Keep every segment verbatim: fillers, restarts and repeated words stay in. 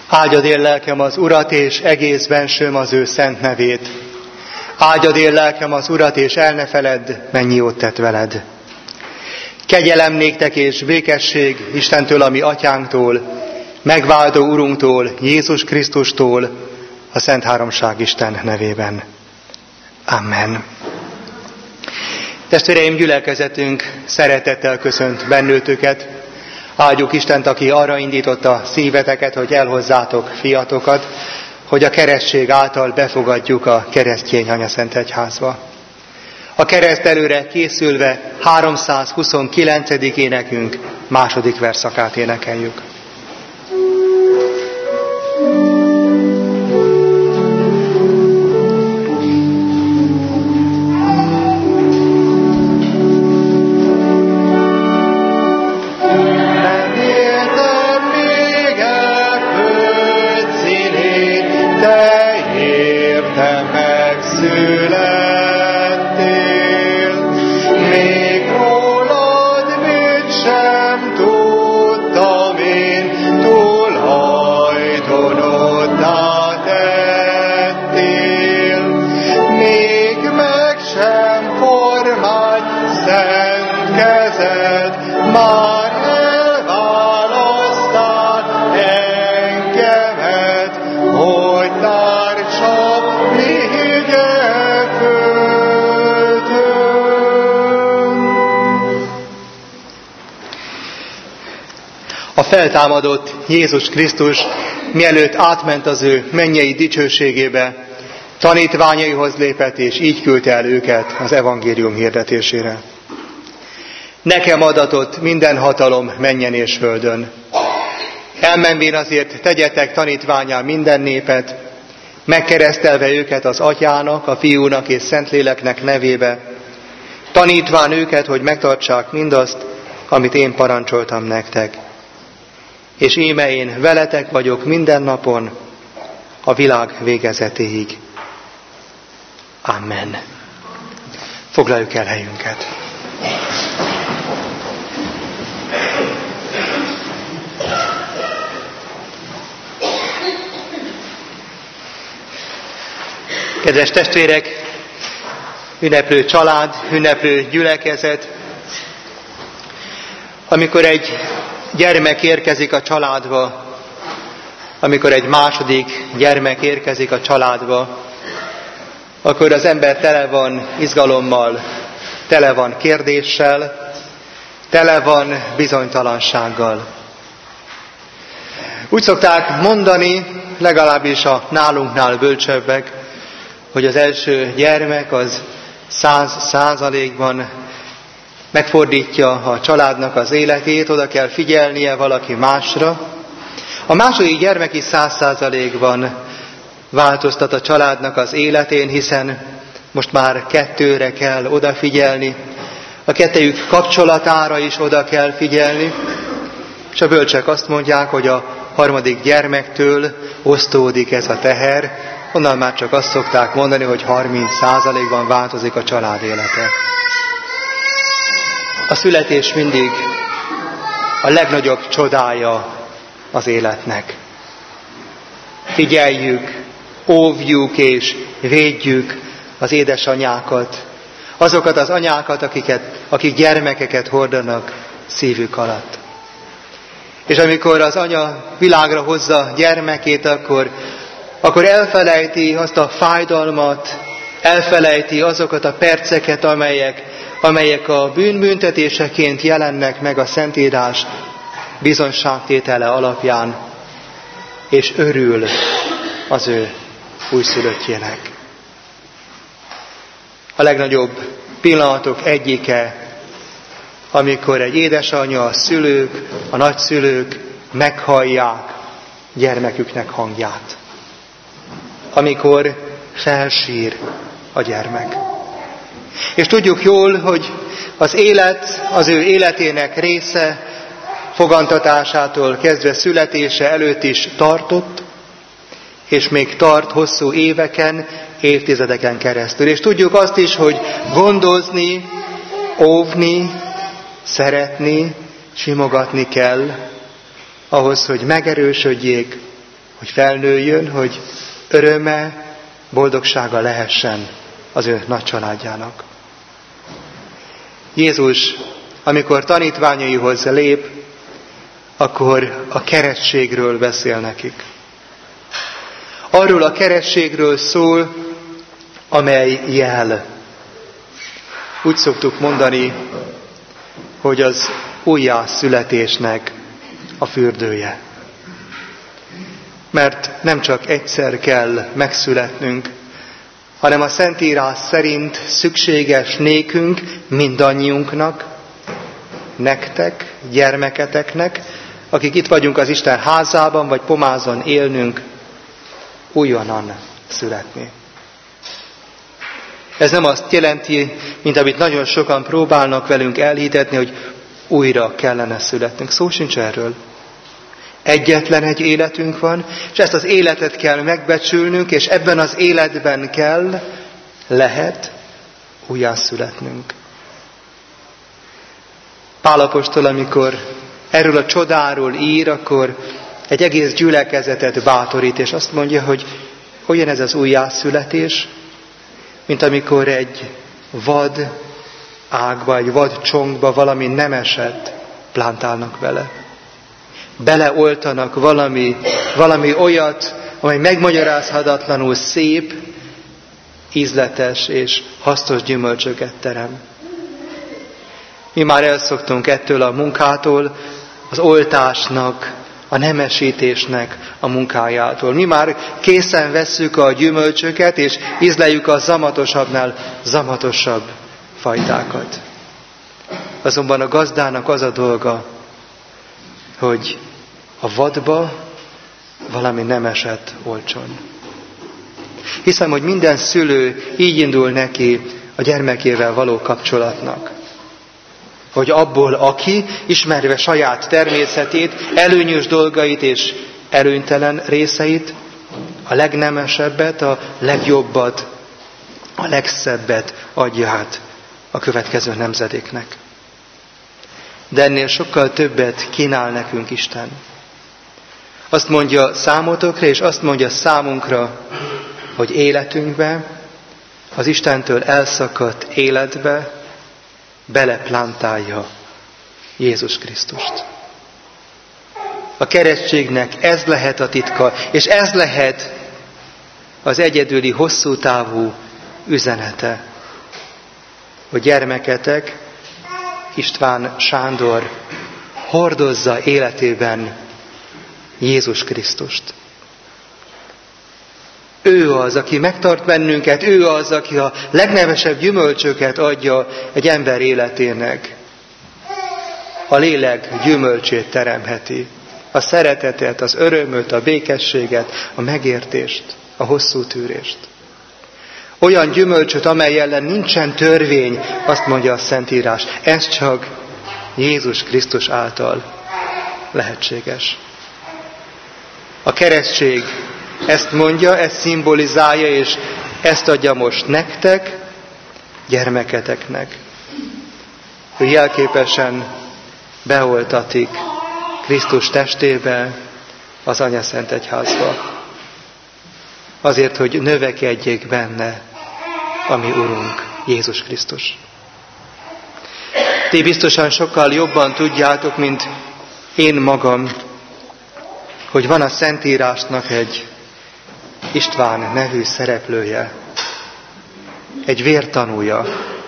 Áldjad én lelkem az Urat, és egész bensőm az ő szent nevét. Áldjad én lelkem az Urat, és el ne feledd, mennyi jót tett veled. Kegyelem néktek és békesség Istentől, a mi atyánktól, megváltó Urunktól, Jézus Krisztustól, a Szent Háromság Isten nevében. Amen. Testvéreim, gyülekezetünk szeretettel köszönt bennőtöket. Áldjuk Istent, aki arra indította szíveteket, hogy elhozzátok fiatokat, hogy a keresztség által befogadjuk a keresztény Anyaszent Egyházba. A kereszt előre készülve háromszázhuszonkilencedik énekünk második verszakát énekeljük. Feltámadott Jézus Krisztus, mielőtt átment az ő mennyei dicsőségébe, tanítványaihoz lépett, és így küldte el őket az evangélium hirdetésére. Nekem adatott minden hatalom mennyen és földön. Elmenvén azért tegyetek tanítvánnyá minden népet, megkeresztelve őket az Atyának, a Fiúnak és Szentléleknek nevébe, tanítván őket, hogy megtartsák mindazt, amit én parancsoltam nektek. És íme én veletek vagyok minden napon, a világ végezetéig. Amen. Foglaljuk el helyünket. Kedves testvérek, ünneplő család, ünneplő gyülekezet, amikor egy gyermek érkezik a családba, amikor egy második gyermek érkezik a családba, akkor az ember tele van izgalommal, tele van kérdéssel, tele van bizonytalansággal. Úgy szokták mondani, legalábbis a nálunknál bölcsebbek, hogy az első gyermek az száz százalékban megfordítja a családnak az életét, oda kell figyelnie valaki másra. A második gyermek is száz százalékban változtat a családnak az életén, hiszen most már kettőre kell odafigyelni, a kettejük kapcsolatára is oda kell figyelni, és a bölcsek azt mondják, hogy a harmadik gyermektől osztódik ez a teher, onnan már csak azt szokták mondani, hogy harminc százalékban változik a család élete. A születés mindig a legnagyobb csodája az életnek. Figyeljük, óvjuk és védjük az édesanyákat, azokat az anyákat, akiket, akik gyermekeket hordanak szívük alatt. És amikor az anya világra hozza gyermekét, akkor, akkor elfelejti azt a fájdalmat, elfelejti azokat a perceket, amelyek amelyek a bűnbüntetéseként jelennek meg a Szentírás bizonyságtétele alapján, és örül az ő újszülöttjének. A legnagyobb pillanatok egyike, amikor egy édesanya, a szülők, a nagyszülők meghallják gyermeküknek hangját. Amikor felsír a gyermek. És tudjuk jól, hogy az élet, az ő életének része fogantatásától kezdve születése előtt is tartott, és még tart hosszú éveken, évtizedeken keresztül. És tudjuk azt is, hogy gondozni, óvni, szeretni, simogatni kell, ahhoz, hogy megerősödjék, hogy felnőjön, hogy öröme, boldogsága lehessen az ő nagy családjának. Jézus, amikor tanítványaihoz lép, akkor a keresztségről beszél nekik. Arról a keresztségről szól, amely jel. Úgy szoktuk mondani, hogy az újjászületésnek a fürdője. Mert nem csak egyszer kell megszületnünk, hanem a Szentírás szerint szükséges nékünk, mindannyiunknak, nektek, gyermeketeknek, akik itt vagyunk az Isten házában, vagy pomázon élnünk, újonnan születni. Ez nem azt jelenti, mint amit nagyon sokan próbálnak velünk elhitetni, hogy újra kellene születnünk. Szó sincs erről. Egyetlen egy életünk van, és ezt az életet kell megbecsülnünk, és ebben az életben kell, lehet újjászületnünk. Pál apostol, amikor erről a csodáról ír, akkor egy egész gyülekezetet bátorít, és azt mondja, hogy olyan ez az újjászületés, mint amikor egy vad ágba, egy vad csonkba valami nemeset plántálnak bele. Beleoltanak valami, valami olyat, amely megmagyarázhatatlanul szép, ízletes és hasznos gyümölcsöket terem. Mi már elszoktunk ettől a munkától, az oltásnak, a nemesítésnek a munkájától. Mi már készen vesszük a gyümölcsöket, és ízleljük a zamatosabbnál zamatosabb fajtákat. Azonban a gazdának az a dolga, hogy a vadba valami nemeset oltson. Hiszem, hogy minden szülő így indul neki a gyermekével való kapcsolatnak. Hogy abból aki, ismerve saját természetét, előnyös dolgait és előnytelen részeit, a legnemesebbet, a legjobbat, a legszebbet adja át a következő nemzedéknek. De ennél sokkal többet kínál nekünk Isten. Azt mondja számotokra, és azt mondja számunkra, hogy életünkbe, az Istentől elszakadt életbe beleplántálja Jézus Krisztust. A keresztségnek ez lehet a titka, és ez lehet az egyedüli, hosszú távú üzenete, hogy gyermeketek, István Sándor hordozza életében Jézus Krisztust. Ő az, aki megtart bennünket, ő az, aki a legnevesebb gyümölcsöket adja egy ember életének. A lélek gyümölcsét teremheti. A szeretetet, az örömöt, a békességet, a megértést, a hosszú tűrést. Olyan gyümölcsöt, amely ellen nincsen törvény, azt mondja a Szentírás. Ez csak Jézus Krisztus által lehetséges. A keresztség ezt mondja, ezt szimbolizálja, és ezt adja most nektek, gyermeketeknek. Ő jelképesen beoltatik Krisztus testébe, az Anya Szent Egyházba. Azért, hogy növekedjék benne a mi Urunk, Jézus Krisztus. Ti biztosan sokkal jobban tudjátok, mint én magam, hogy van a Szentírásnak egy István nevű szereplője, egy vértanúja.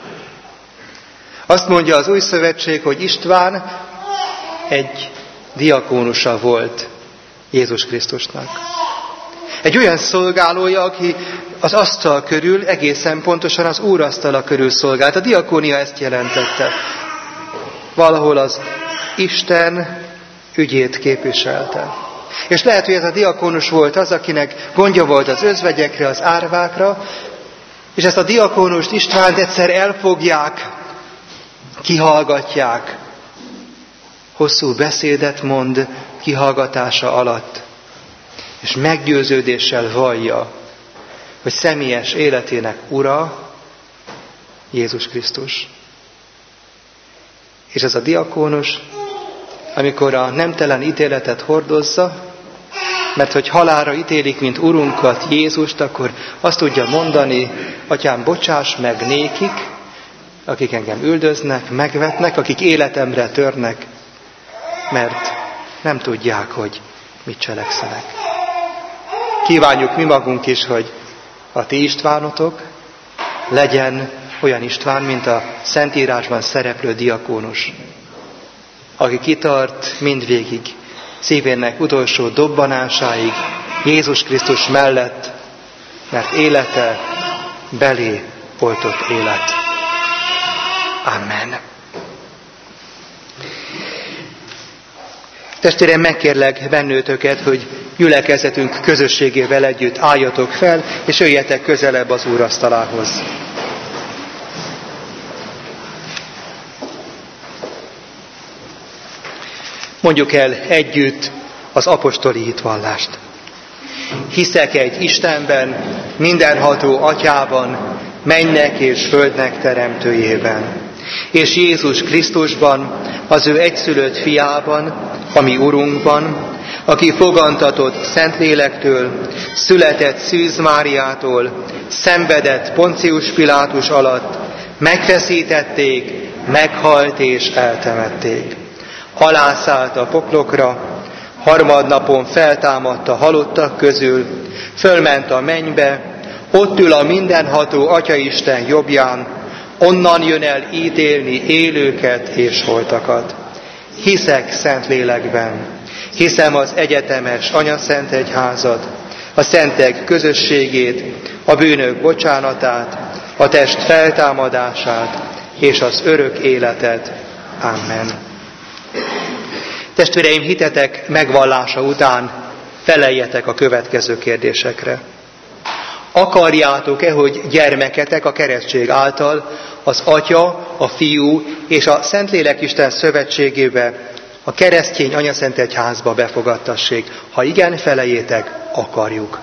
Azt mondja az Új Szövetség, hogy István egy diakónusa volt Jézus Krisztusnak. Egy olyan szolgálója, aki az asztal körül, egészen pontosan az úrasztala körül szolgált. A diakónia ezt jelentette. Valahol az Isten ügyét képviselte. És lehet, hogy ez a diakónus volt az, akinek gondja volt az özvegyekre, az árvákra, és ezt a diakónust Istvánt egyszer elfogják, kihallgatják. Hosszú beszédet mond kihallgatása alatt, és meggyőződéssel vallja, hogy személyes életének ura Jézus Krisztus. És ez a diakónus, amikor a nemtelen ítéletet hordozza, Mert hogy halálra ítélik, mint Urunkat, Jézust, akkor azt tudja mondani, Atyám, bocsáss meg nékik, akik engem üldöznek, megvetnek, akik életemre törnek, mert nem tudják, hogy mit cselekszenek. Kívánjuk mi magunk is, hogy a ti Istvánotok legyen olyan István, mint a Szentírásban szereplő diakónus, aki kitart mindvégig, szívének utolsó dobbanásáig Jézus Krisztus mellett, mert élete belé oltott élet. Amen. Testvérem, megkérlek bennőtöket, hogy gyülekezetünk közösségével együtt álljatok fel, és jöjjetek közelebb az úrasztalához. Mondjuk el együtt az apostoli hitvallást. Hiszek egy Istenben, mindenható Atyában, mennek és földnek teremtőjében, és Jézus Krisztusban, az ő egyszülött fiában, ami Urunkban, aki fogantatott Szentlélektől, született Szűz Máriától, szenvedett Poncius Pilátus alatt, megfeszítették, meghalt és eltemették. Alászállt a poklokra, harmadnapon feltámadt a halottak közül, fölment a mennybe, ott ül a mindenható Atyaisten jobbján, onnan jön el ítélni élőket és holtakat. Hiszek Szentlélekben, hiszem az egyetemes Anyaszent Egyházat, a szentek közösségét, a bűnök bocsánatát, a test feltámadását és az örök életet. Amen. Testvéreim, hitetek megvallása után feleljetek a következő kérdésekre. Akarjátok-e, hogy gyermeketek a keresztség által az Atya, a Fiú és a Szentlélek Isten szövetségébe, a keresztény Anyaszent Egyházba befogadtassék? Ha igen, felejétek, akarjuk.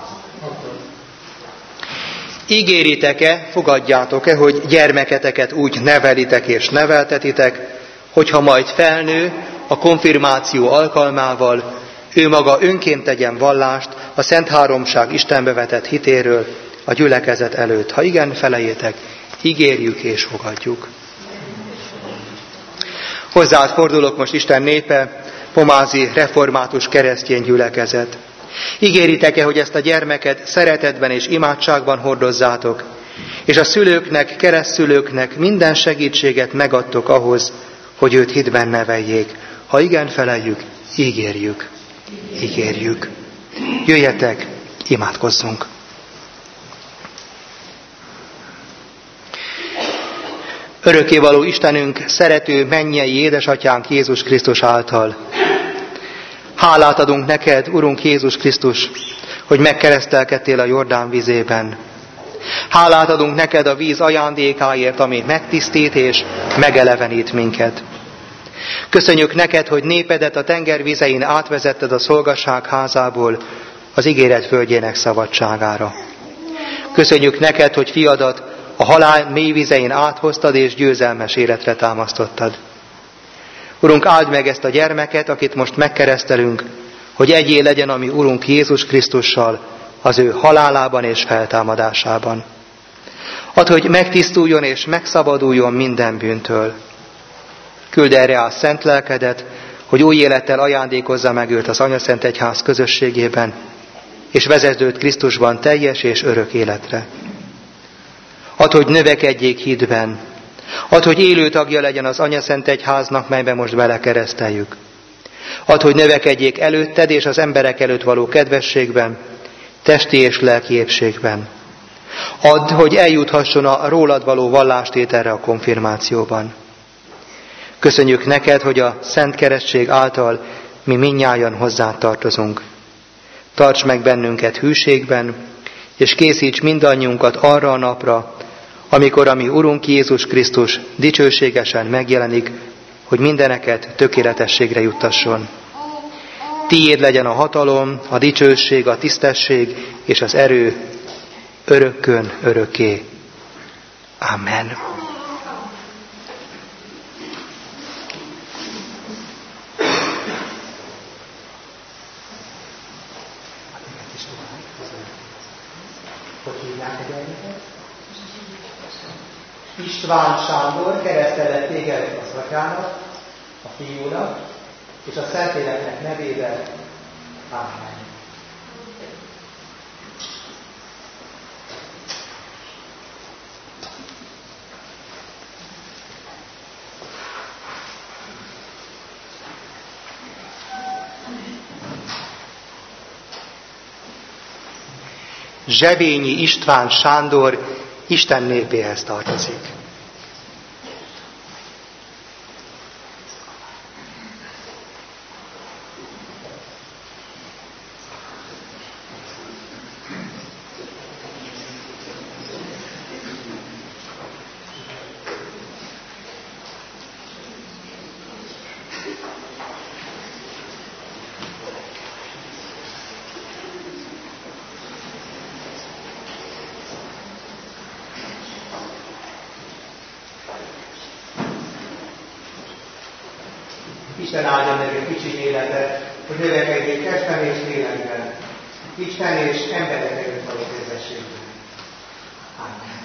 Ígéritek-e, fogadjátok-e, hogy gyermeketeket úgy nevelitek és neveltetitek, hogyha majd felnő, a konfirmáció alkalmával ő maga önként tegyen vallást a Szent Háromság Istenbe vetett hitéről a gyülekezet előtt? Ha igen, felejétek, ígérjük és fogadjuk. Hozzád fordulok most, Isten népe, pomázi református keresztény gyülekezet. Ígéritek-e, hogy ezt a gyermeket szeretetben és imádságban hordozzátok, és a szülőknek, keresztszülőknek minden segítséget megadtok ahhoz, hogy őt hitben neveljék? Ha igen, feleljük, ígérjük, ígérjük. Jöjjetek, imádkozzunk. Örökkévaló Istenünk, szerető mennyei édesatyánk Jézus Krisztus által. Hálát adunk neked, Urunk Jézus Krisztus, hogy megkeresztelkedtél a Jordán vizében. Hálát adunk neked a víz ajándékáért, ami megtisztít és megelevenít minket. Köszönjük neked, hogy népedet a tenger vizein átvezetted a szolgasság házából az ígéret földjének szabadságára. Köszönjük neked, hogy fiadat a halál mély vizein áthoztad és győzelmes életre támasztottad. Urunk, áld meg ezt a gyermeket, akit most megkeresztelünk, hogy egyé legyen a mi Urunk Jézus Krisztussal az ő halálában és feltámadásában. Add, hogy megtisztuljon és megszabaduljon minden bűntől. Küld erre a szent lelkedet, hogy új élettel ajándékozza meg őt az Anyaszent Egyház közösségében, és vezesd őt Krisztusban teljes és örök életre. Add, hogy növekedjék hitben. Add, hogy élő tagja legyen az Anyaszent Egyháznak, melybe most belekereszteljük. Add, hogy növekedjék előtted és az emberek előtt való kedvességben, testi és lelki épségben. Add, hogy eljuthasson a rólad való vallástételre a konfirmációban. Köszönjük neked, hogy a Szent Keresztség által mi mindnyájan hozzád tartozunk. Tarts meg bennünket hűségben, és készíts mindannyiunkat arra a napra, amikor a mi Urunk Jézus Krisztus dicsőségesen megjelenik, hogy mindeneket tökéletességre juttasson. Tiéd legyen a hatalom, a dicsőség, a tisztesség és az erő örökkön örökké. Amen. István, hogy hívják a gyermeket? István Sándor, keresztelett téged az atyának, a fiúnak, és a Szentléleknek nevében. Ámen. Zsebényi István Sándor Isten népéhez tartozik. Isten áldja meg egy kicsi életet, hogy növekedjék testem és lélekben, Isten és emberek együtt való közösségben. Amen.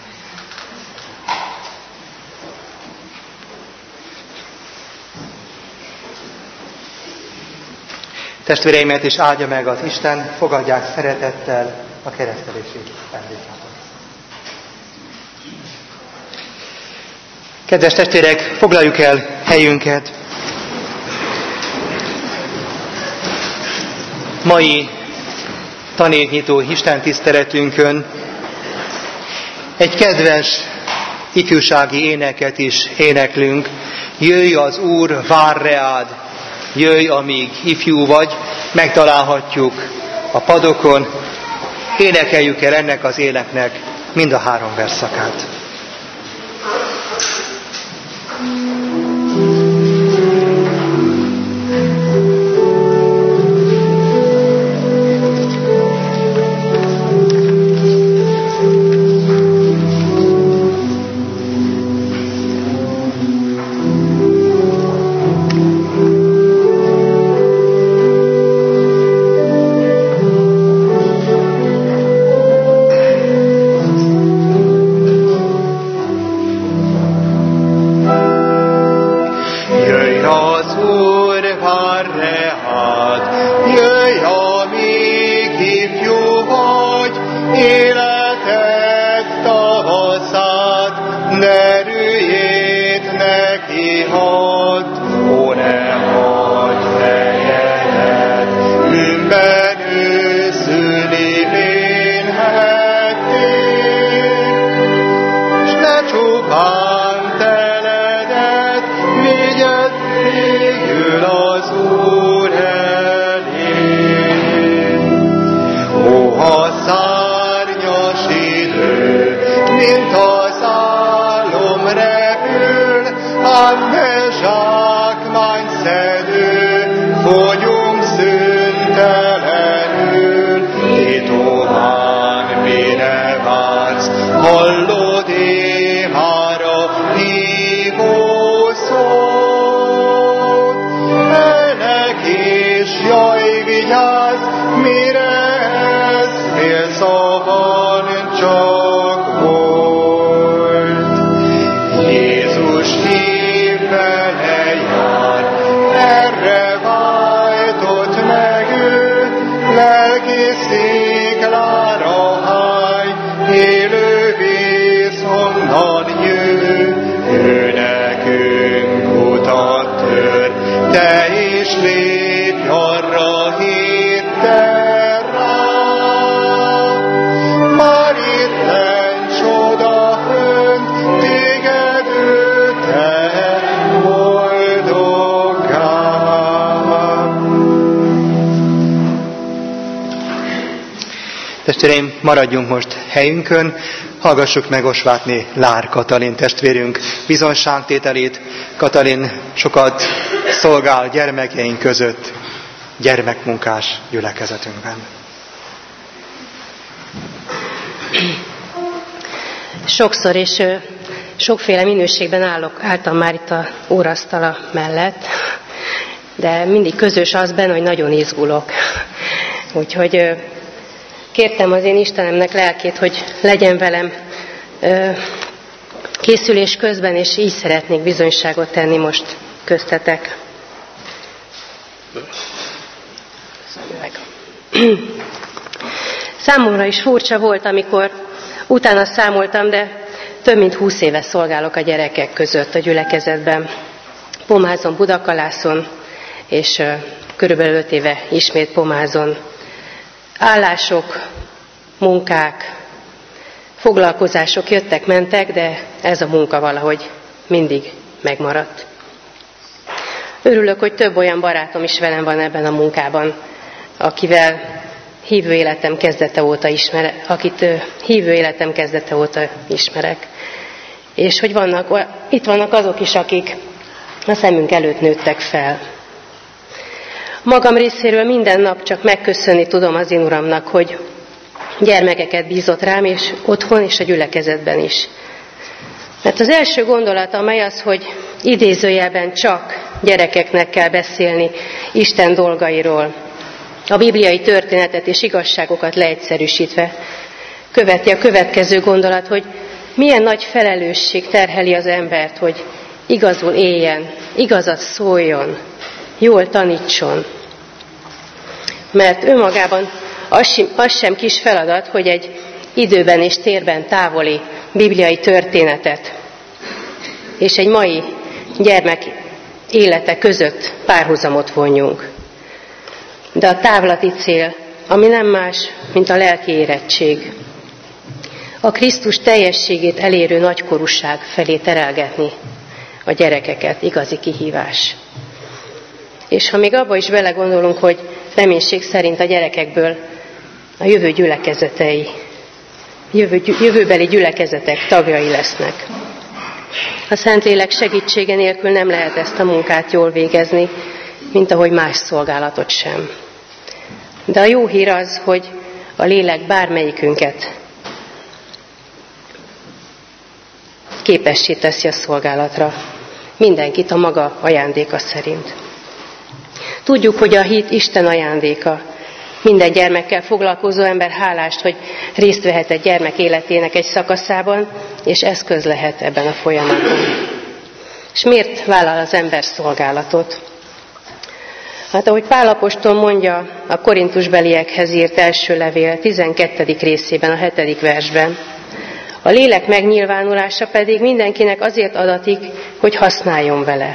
Testvéreimet is áldja meg az Isten, fogadják szeretettel a keresztelési emlékátot. Kedves testvérek, foglaljuk el helyünket. Mai tanévnyitó istentiszteletünkön egy kedves ifjúsági éneket is éneklünk. Jöjj az Úr, vár reád, jöjj, amíg ifjú vagy, megtalálhatjuk a padokon. Énekeljük el ennek az éneknek mind a három versszakát. Testvéreim, maradjunk most helyünkön, hallgassuk meg Osvátné Lár Katalin testvérünk bizonságtételét. Katalin sokat szolgál gyermekeink között, gyermekmunkás gyülekezetünkben. Sokszor és sokféle minőségben állok, álltam már itt a úrasztala mellett, de mindig közös az benne, hogy nagyon izgulok. Úgyhogy kértem az én Istenemnek lelkét, hogy legyen velem ö, készülés közben, és így szeretnék bizonyságot tenni most köztetek. Számomra is furcsa volt, amikor utána számoltam, de több mint húsz éve szolgálok a gyerekek között a gyülekezetben. Pomázon, Budakalászon, és uh, körülbelül öt éve ismét Pomázon. Állások, munkák, foglalkozások jöttek-mentek, de ez a munka valahogy mindig megmaradt. Örülök, hogy több olyan barátom is velem van ebben a munkában, akivel hívő életem kezdete óta ismerek, akit uh, hívő életem kezdete óta ismerek. És hogy vannak, itt vannak azok is, akik a szemünk előtt nőttek fel. Magam részéről minden nap csak megköszönni tudom az én Uramnak, hogy gyermekeket bízott rám, és otthon és a gyülekezetben is. Mert az első gondolat, amely az, hogy idézőjelben csak gyerekeknek kell beszélni Isten dolgairól, a bibliai történetet és igazságokat leegyszerűsítve, követi a következő gondolat, hogy milyen nagy felelősség terheli az embert, hogy igazul éljen, igazat szóljon, jól tanítson. Mert önmagában az sem, az sem kis feladat, hogy egy időben és térben távoli bibliai történetet és egy mai gyermek élete között párhuzamot vonjunk. De a távlati cél, ami nem más, mint a lelki érettség, a Krisztus teljességét elérő nagykorúság felé terelgetni a gyerekeket, igazi kihívás. És ha még abba is belegondolunk, hogy reménység szerint a gyerekekből a jövő gyülekezetei, jövő, jövőbeli gyülekezetek tagjai lesznek. A Szentlélek segítsége nélkül nem lehet ezt a munkát jól végezni, mint ahogy más szolgálatot sem. De a jó hír az, hogy a lélek bármelyikünket képessé teszi a szolgálatra. Mindenkit a maga ajándéka szerint. Tudjuk, hogy a hit Isten ajándéka. Minden gyermekkel foglalkozó ember hálást, hogy részt vehet egy gyermek életének egy szakaszában, és eszköz lehet ebben a folyamatban. És miért vállal az ember szolgálatot? Hát ahogy Pál apostol mondja a korintusbeliekhez írt első levél tizenkettedik részében, a hetedik versben, a lélek megnyilvánulása pedig mindenkinek azért adatik, hogy használjon vele.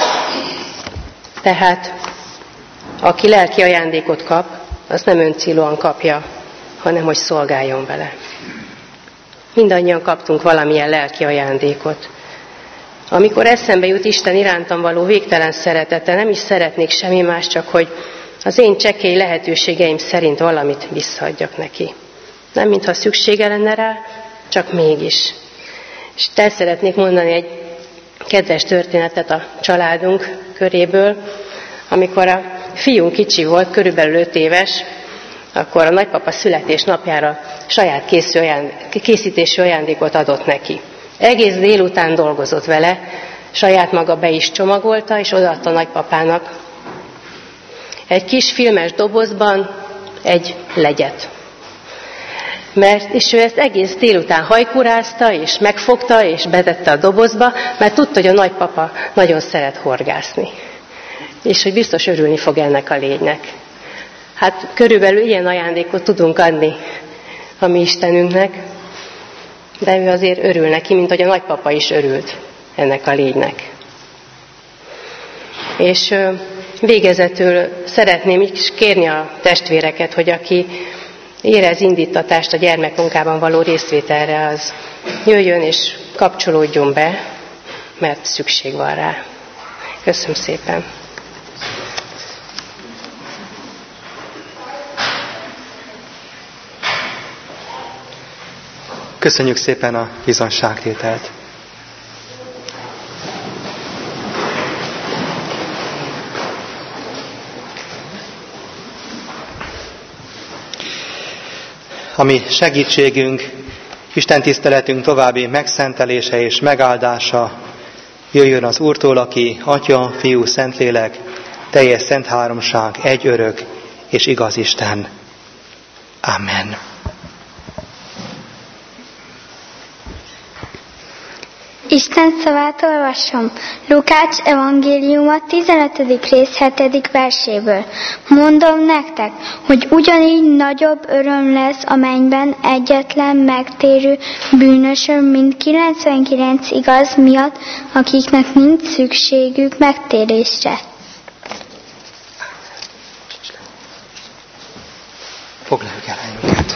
Tehát, aki lelki ajándékot kap, az nem öncélúan kapja, hanem hogy szolgáljon vele. Mindannyian kaptunk valamilyen lelki ajándékot. Amikor eszembe jut Isten irántam való végtelen szeretete, nem is szeretnék semmi más, csak hogy az én csekély lehetőségeim szerint valamit visszaadjak neki. Nem mintha szüksége lenne rá, csak mégis. És itt el szeretnék mondani egy kedves történetet a családunk köréből. Amikor a fiunk kicsi volt, körülbelül öt éves, akkor a nagypapa születésnapjára saját készül ajándék, készítésű ajándékot adott neki. Egész délután dolgozott vele, saját maga be is csomagolta, és odaadta nagypapának egy kis filmes dobozban egy legyet. Mert, és ő ezt egész délután hajkurázta, és megfogta, és betette a dobozba, mert tudta, hogy a nagypapa nagyon szeret horgászni. És hogy biztos örülni fog ennek a lénynek. Hát körülbelül ilyen ajándékot tudunk adni a mi Istenünknek, de ő azért örül neki, mint hogy a nagypapa is örült ennek a lénynek. És végezetül szeretném is kérni a testvéreket, hogy aki érez indítatást a gyermekmunkában való részvételre, az jöjjön és kapcsolódjon be, mert szükség van rá. Köszönöm szépen! Köszönjük szépen a bizonságtételt. Ami segítségünk, Isten tiszteletünk további megszentelése és megáldása jöjjön az Úrtól, aki Atya, Fiú, Szentlélek, teljes szent háromság, egy örök és igaz Isten. Amen. Isten szavát olvasom. Lukács evangéliuma tizenötödik rész hetedik verséből. Mondom nektek, hogy ugyanígy nagyobb öröm lesz a mennyben egyetlen megtérő bűnösön, mint kilencvenkilenc igaz miatt, akiknek nincs szükségük megtérésre. Foglaljuk el helyünket.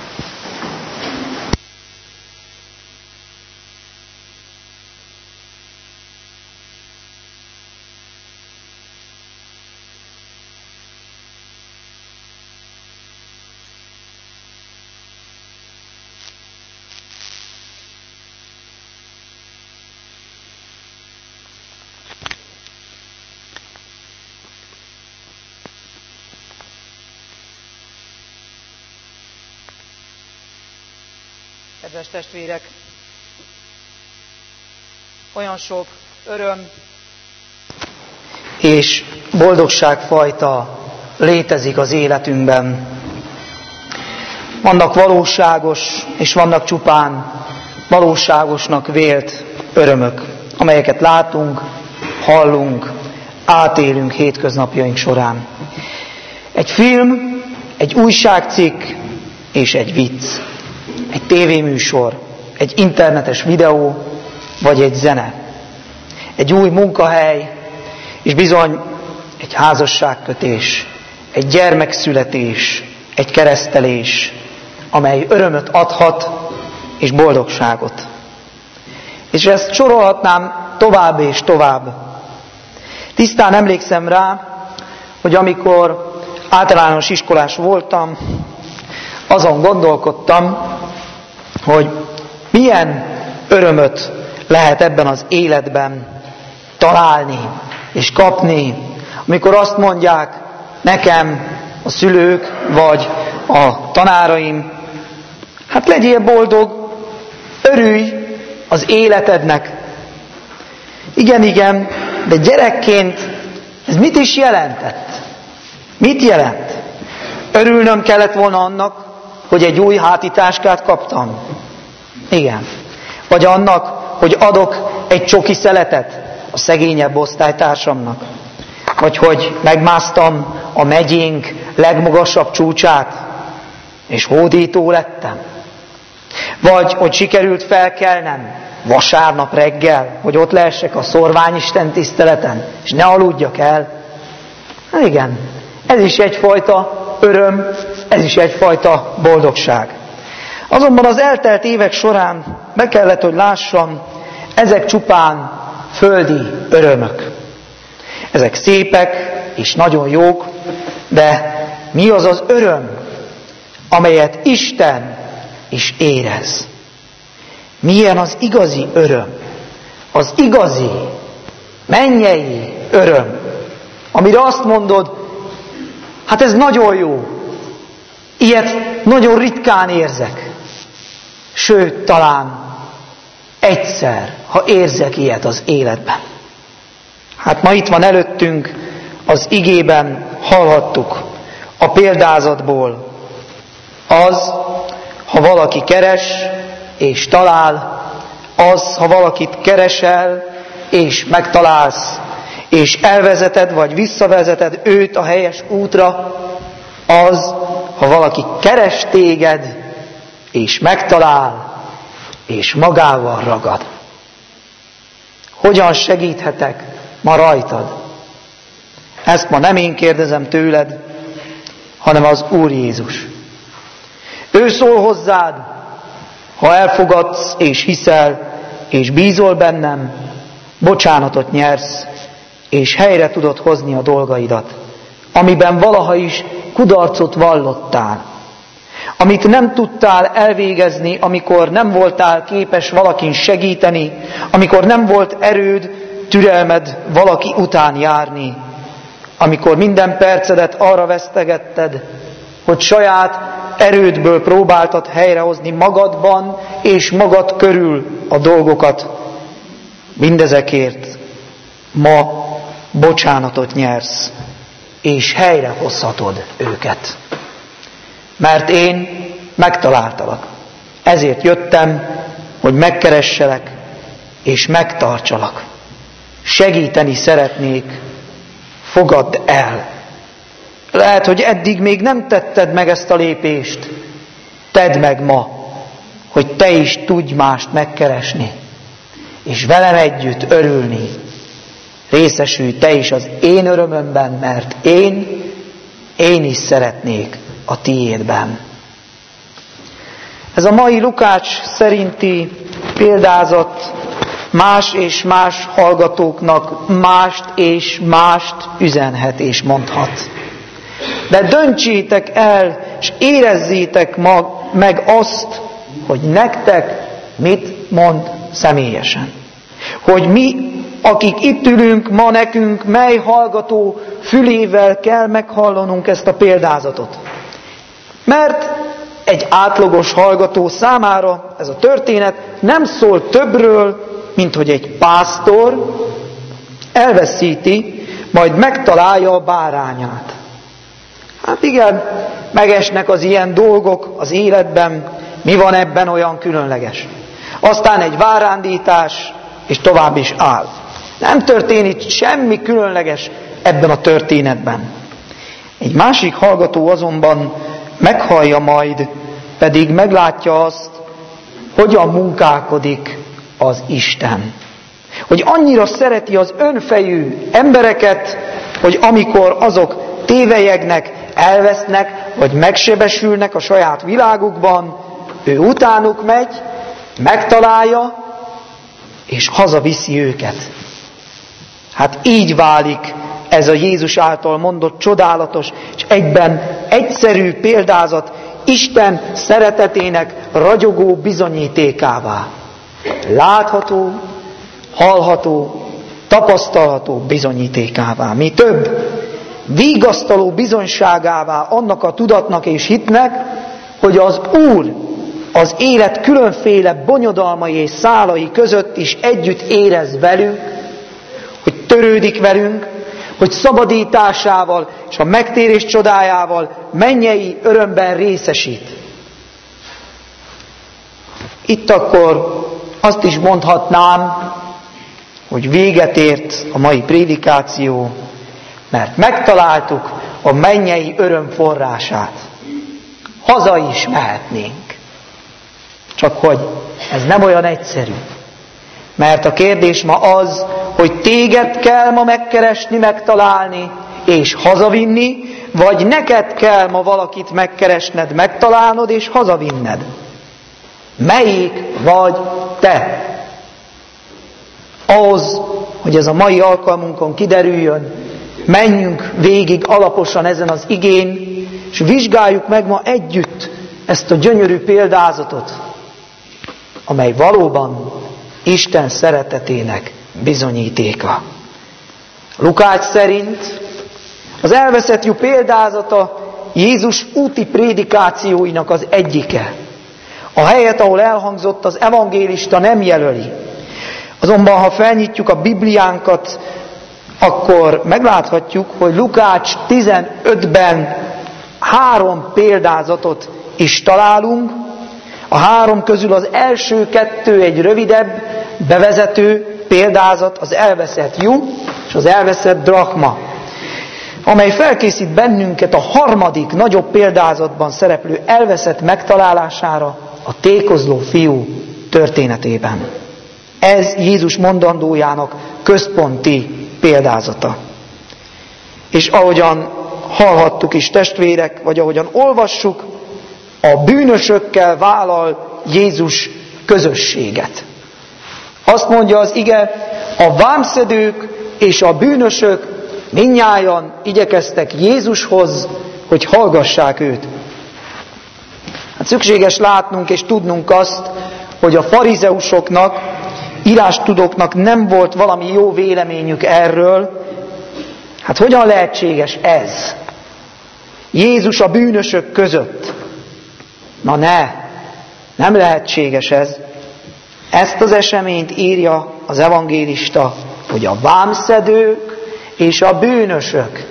Kedves testvérek, olyan sok öröm és boldogságfajta létezik az életünkben. Vannak valóságos, és vannak csupán valóságosnak vélt örömök, amelyeket látunk, hallunk, átélünk hétköznapjaink során. Egy film, egy újságcikk és egy vicc. Egy tévéműsor, egy internetes videó, vagy egy zene. Egy új munkahely, és bizony egy házasságkötés, egy gyermekszületés, egy keresztelés, amely örömöt adhat, és boldogságot. És ezt sorolhatnám tovább és tovább. Tisztán emlékszem rá, hogy amikor általános iskolás voltam, azon gondolkodtam, hogy milyen örömöt lehet ebben az életben találni és kapni, amikor azt mondják nekem a szülők vagy a tanáraim, hát legyél boldog, örülj az életednek. Igen, igen, de gyerekként ez mit is jelentett? Mit jelent? Örülnöm kellett volna annak, hogy egy új hátitáskát kaptam. Igen. Vagy annak, hogy adok egy csoki szeletet a szegényebb osztálytársamnak. Vagy hogy megmásztam a megyénk legmagasabb csúcsát, és hódító lettem. Vagy hogy sikerült felkelnem vasárnap reggel, hogy ott lehessek a szorványisten tiszteleten, és ne aludjak el. Na igen, ez is egyfajta öröm, ez is egyfajta boldogság. Azonban az eltelt évek során be kellett, hogy lássam, ezek csupán földi örömök. Ezek szépek és nagyon jók, de mi az az öröm, amelyet Isten is érez? Milyen az igazi öröm? Az igazi, mennyei öröm, amire azt mondod, hát ez nagyon jó. Ilyet nagyon ritkán érzek. Sőt, talán egyszer, ha érzek ilyet az életben. Hát ma itt van előttünk, az igében hallhattuk a példázatból. Az, ha valaki keres és talál, az, ha valakit keresel és megtalálsz, és elvezeted vagy visszavezeted őt a helyes útra, az, ha valaki keres téged, és megtalál, és magával ragad. Hogyan segíthetek ma rajtad? Ezt ma nem én kérdezem tőled, hanem az Úr Jézus. Ő szól hozzád, ha elfogadsz, és hiszel, és bízol bennem, bocsánatot nyersz, és helyre tudod hozni a dolgaidat, amiben valaha is kudarcot vallottál, amit nem tudtál elvégezni, amikor nem voltál képes valakin segíteni, amikor nem volt erőd, türelmed valaki után járni, amikor minden percedet arra vesztegetted, hogy saját erődből próbáltad helyrehozni magadban és magad körül a dolgokat. Mindezekért ma bocsánatot nyersz, és helyrehozhatod őket. mert én megtaláltalak. Ezért jöttem, hogy megkeresselek és megtartsalak. Segíteni szeretnék, fogadd el. Lehet, hogy eddig még nem tetted meg ezt a lépést. Tedd meg ma, hogy te is tudj mást megkeresni, és velem együtt örülni. Részesülj te is az én örömömben, mert én, én is szeretnék a tiédben. Ez a mai Lukács szerinti példázat más és más hallgatóknak mást és mást üzenhet és mondhat. De döntsétek el, és érezzétek ma meg azt, hogy nektek mit mond személyesen. Hogy mi, akik itt ülünk, ma nekünk mely hallgató fülével kell meghallanunk ezt a példázatot. Mert egy átlagos hallgató számára ez a történet nem szól többről, mint hogy egy pásztor elveszíti, majd megtalálja a bárányát. Hát igen, megesnek az ilyen dolgok az életben, mi van ebben olyan különleges? Aztán egy várándítás, és tovább is áll. Nem történik semmi különleges ebben a történetben. Egy másik hallgató azonban meghallja majd, pedig meglátja azt, hogyan munkálkodik az Isten. Hogy annyira szereti az önfejű embereket, hogy amikor azok tévelyegnek, elvesznek, vagy megsebesülnek a saját világukban, ő utánuk megy, megtalálja, és hazaviszi őket. Hát így válik ez a Jézus által mondott csodálatos, és egyben egyszerű példázat Isten szeretetének ragyogó bizonyítékává. Látható, hallható, tapasztalható bizonyítékává. Mi több, vigasztaló bizonyságává annak a tudatnak és hitnek, hogy az Úr az élet különféle bonyodalmai és szálai között is együtt érez velünk, hogy törődik velünk, hogy szabadításával és a megtérés csodájával mennyei örömben részesít. Itt akkor azt is mondhatnám, hogy véget ért a mai prédikáció, mert megtaláltuk a mennyei öröm forrását. Haza is mehetnénk. Csak hogy ez nem olyan egyszerű. Mert a kérdés ma az, hogy téged kell ma megkeresni, megtalálni, és hazavinni, vagy neked kell ma valakit megkeresned, megtalálnod, és hazavinned. Melyik vagy te? Ahhoz, hogy ez a mai alkalmunkon kiderüljön, menjünk végig alaposan ezen az igén, és vizsgáljuk meg ma együtt ezt a gyönyörű példázatot, amely valóban Isten szeretetének bizonyítéka. Lukács szerint az elveszett lyuk példázata Jézus úti prédikációinak az egyike. A helyet, ahol elhangzott, az evangélista nem jelöli. Azonban, ha felnyitjuk a Bibliánkat, akkor megláthatjuk, hogy Lukács tizenötben három példázatot is találunk. A három közül az első kettő egy rövidebb, bevezető példázat, az elveszett lyuk és az elveszett drachma, amely felkészít bennünket a harmadik, nagyobb példázatban szereplő elveszett megtalálására, a tékozló fiú történetében. Ez Jézus mondandójának központi példázata. És ahogyan hallhattuk is, testvérek, vagy ahogyan olvassuk, a bűnösökkel vállal Jézus közösséget. Azt mondja az ige, a vámszedők és a bűnösök mindnyájan igyekeztek Jézushoz, hogy hallgassák őt. Hát szükséges látnunk és tudnunk azt, hogy a farizeusoknak, írástudóknak nem volt valami jó véleményük erről. Hát hogyan lehetséges ez? Jézus a bűnösök között. Na ne, nem lehetséges ez. Ezt az eseményt írja az evangélista, hogy a vámszedők és a bűnösök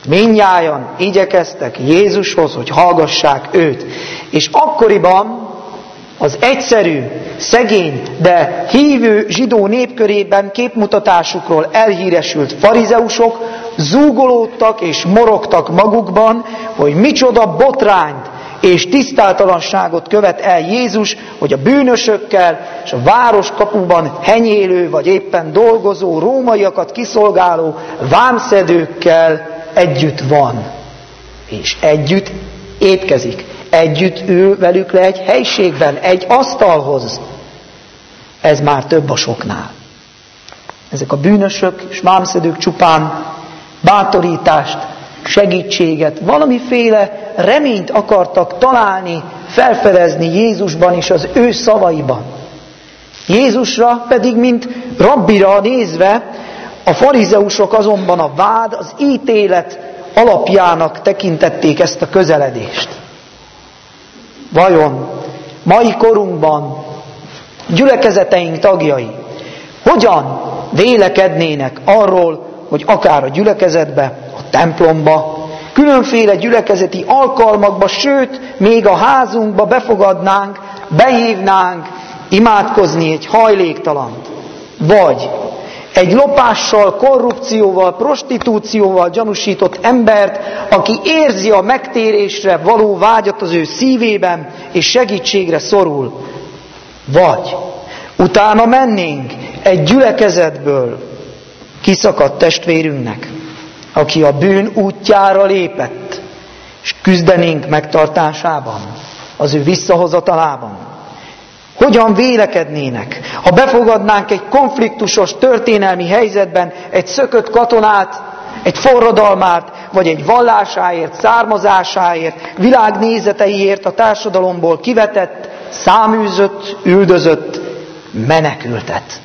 mindnyájan igyekeztek Jézushoz, hogy hallgassák őt. És akkoriban az egyszerű, szegény, de hívő zsidó népkörében képmutatásukról elhíresült farizeusok zúgolódtak és morogtak magukban, hogy micsoda botrányt és tisztátalanságot követ el Jézus, hogy a bűnösökkel és a városkapuban henyélő vagy éppen dolgozó rómaiakat kiszolgáló vámszedőkkel együtt van. És együtt étkezik. Együtt ül velük le egy helyiségben, egy asztalhoz. Ez már több a soknál. Ezek a bűnösök és vámszedők csupán bátorítást, segítséget, valamiféle reményt akartak találni, felfedezni Jézusban és az ő szavaiban. Jézusra pedig, mint rabbira nézve, a farizeusok azonban a vád, az ítélet alapjának tekintették ezt a közeledést. Vajon mai korunkban gyülekezeteink tagjai hogyan vélekednének arról, hogy akár a gyülekezetbe, a templomba, különféle gyülekezeti alkalmakba, sőt, még a házunkba befogadnánk, behívnánk imádkozni egy hajléktalant, vagy egy lopással, korrupcióval, prostitúcióval gyanúsított embert, aki érzi a megtérésre való vágyat az ő szívében, és segítségre szorul. Vagy utána mennénk egy gyülekezetből kiszakadt testvérünknek, aki a bűn útjára lépett, és küzdenénk megtartásában, az ő visszahozatalában. Hogyan vélekednének, ha befogadnánk egy konfliktusos történelmi helyzetben egy szökött katonát, egy forradalmát, vagy egy vallásáért, származásáért, világnézeteiért a társadalomból kivetett, száműzött, üldözött menekültet?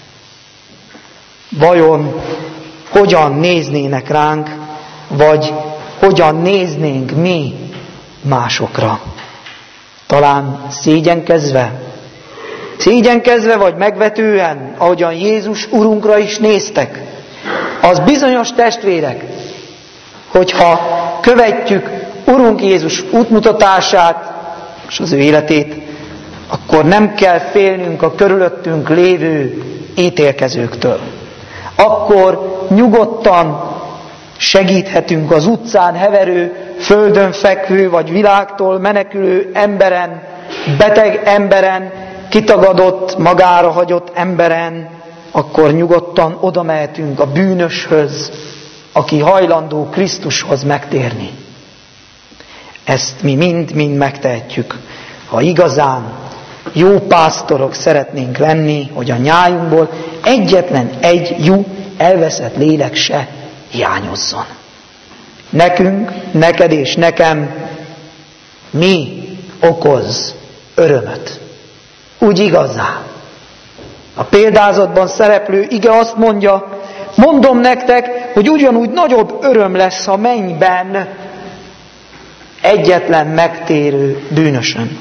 Vajon hogyan néznének ránk, vagy hogyan néznénk mi másokra? Talán szégyenkezve? Szégyenkezve vagy megvetően, ahogyan Jézus Urunkra is néztek. Az bizonyos testvérek, hogyha követjük Urunk Jézus útmutatását és az ő életét, akkor nem kell félnünk a körülöttünk lévő ítélkezőktől. Akkor nyugodtan segíthetünk az utcán heverő, földön fekvő vagy világtól menekülő emberen, beteg emberen, kitagadott, magára hagyott emberen, akkor nyugodtan oda mehetünk a bűnöshöz, aki hajlandó Krisztushoz megtérni. Ezt mi mind-mind megtehetjük, ha igazán jó pásztorok szeretnénk lenni, hogy a nyájunkból egyetlen egy jó elveszett lélek se hiányozzon. Nekünk, neked és nekem mi okoz örömöt? Úgy igazán. A példázatban szereplő ige azt mondja, mondom nektek, hogy ugyanúgy nagyobb öröm lesz a mennyben egyetlen megtérő bűnösön.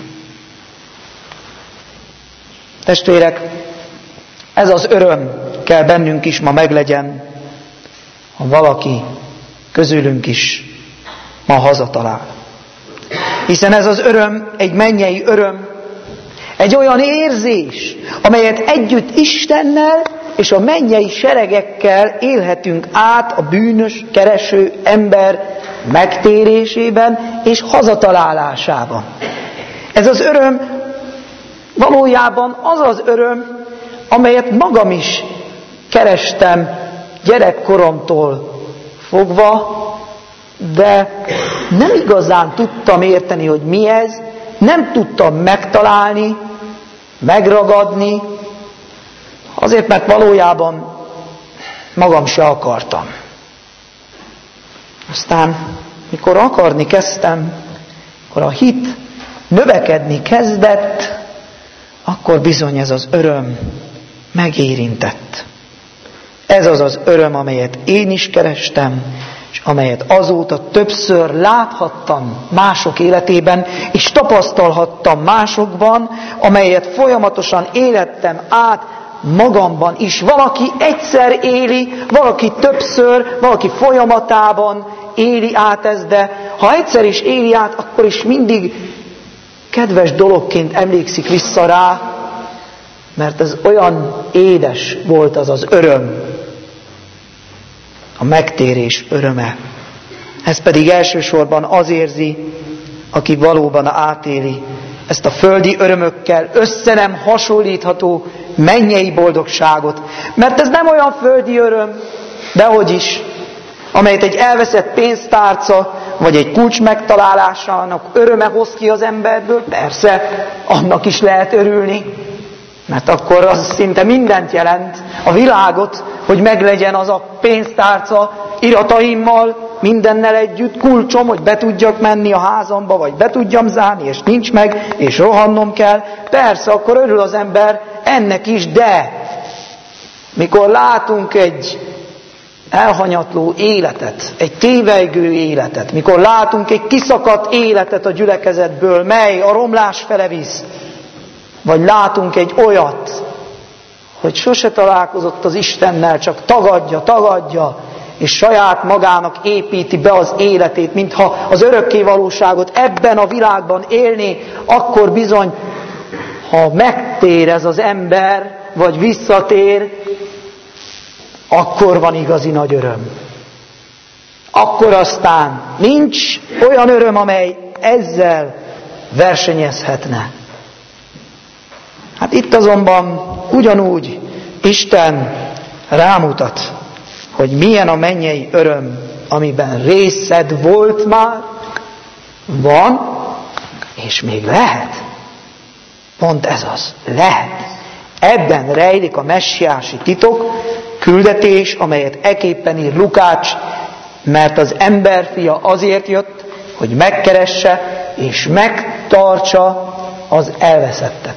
Testvérek, ez az öröm kell bennünk is ma meglegyen, ha valaki közülünk is ma hazatalál. Hiszen ez az öröm egy mennyei öröm, egy olyan érzés, amelyet együtt Istennel és a mennyei seregekkel élhetünk át a bűnös, kereső ember megtérésében és hazatalálásában. Ez az öröm valójában az az öröm, amelyet magam is kerestem gyerekkoromtól fogva, de nem igazán tudtam érteni, hogy mi ez, nem tudtam megtalálni, megragadni, azért, mert valójában magam se akartam. Aztán, mikor akarni kezdtem, akkor a hit növekedni kezdett, akkor bizony ez az öröm megérintett. Ez az az öröm, amelyet én is kerestem, és amelyet azóta többször láthattam mások életében, és tapasztalhattam másokban, amelyet folyamatosan élettem át magamban is. Valaki egyszer éli, valaki többször, valaki folyamatában éli át ezt, de ha egyszer is éli át, akkor is mindig kedves dologként emlékszik vissza rá, mert ez olyan édes volt az az öröm, a megtérés öröme. Ez pedig elsősorban az érzi, aki valóban átéli ezt a földi örömökkel össze nem hasonlítható mennyei boldogságot. Mert ez nem olyan földi öröm, dehogy is, amelyet egy elveszett pénztárca, vagy egy kulcs megtalálásának öröme hoz ki az emberből. Persze, annak is lehet örülni, mert akkor az szinte mindent jelent, a világot, hogy meglegyen az a pénztárca irataimmal, mindennel együtt, kulcsom, hogy be tudjak menni a házamba, vagy be tudjam zárni, és nincs meg, és rohannom kell. Persze, akkor örül az ember ennek is, de mikor látunk egy elhanyatló életet, egy tévejgő életet, mikor látunk egy kiszakadt életet a gyülekezetből, mely a romlás fele visz, vagy látunk egy olyat, hogy sose találkozott az Istennel, csak tagadja, tagadja, és saját magának építi be az életét, mintha az örökké valóságot ebben a világban élné, akkor bizony, ha megtér ez az ember, vagy visszatér, akkor van igazi nagy öröm. Akkor aztán nincs olyan öröm, amely ezzel versenyezhetne. Hát itt azonban ugyanúgy Isten rámutat, hogy milyen a mennyei öröm, amiben részed volt már, van, és még lehet. Pont ez az, lehet. Ebben rejlik a messiási titok, küldetés, amelyet eképpen ír Lukács, mert az emberfia azért jött, hogy megkeresse és megtartsa az elveszettet.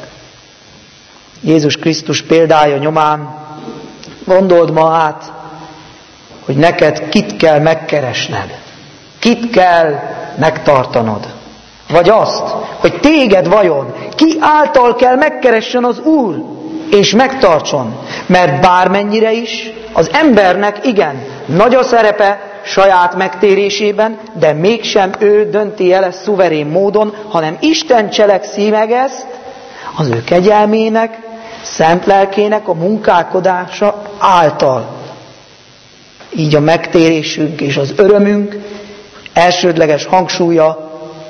Jézus Krisztus példája nyomán gondold ma át, hogy neked kit kell megkeresned, kit kell megtartanod. Vagy azt, hogy téged vajon ki által kell megkeressen az Úr, és megtartson. Mert bármennyire is az embernek igen, nagy a szerepe saját megtérésében, de mégsem ő dönti el ezt szuverén módon, hanem Isten cselekszi meg ezt az ő kegyelmének, szent lelkének a munkálkodása által. Így a megtérésünk és az örömünk elsődleges hangsúlya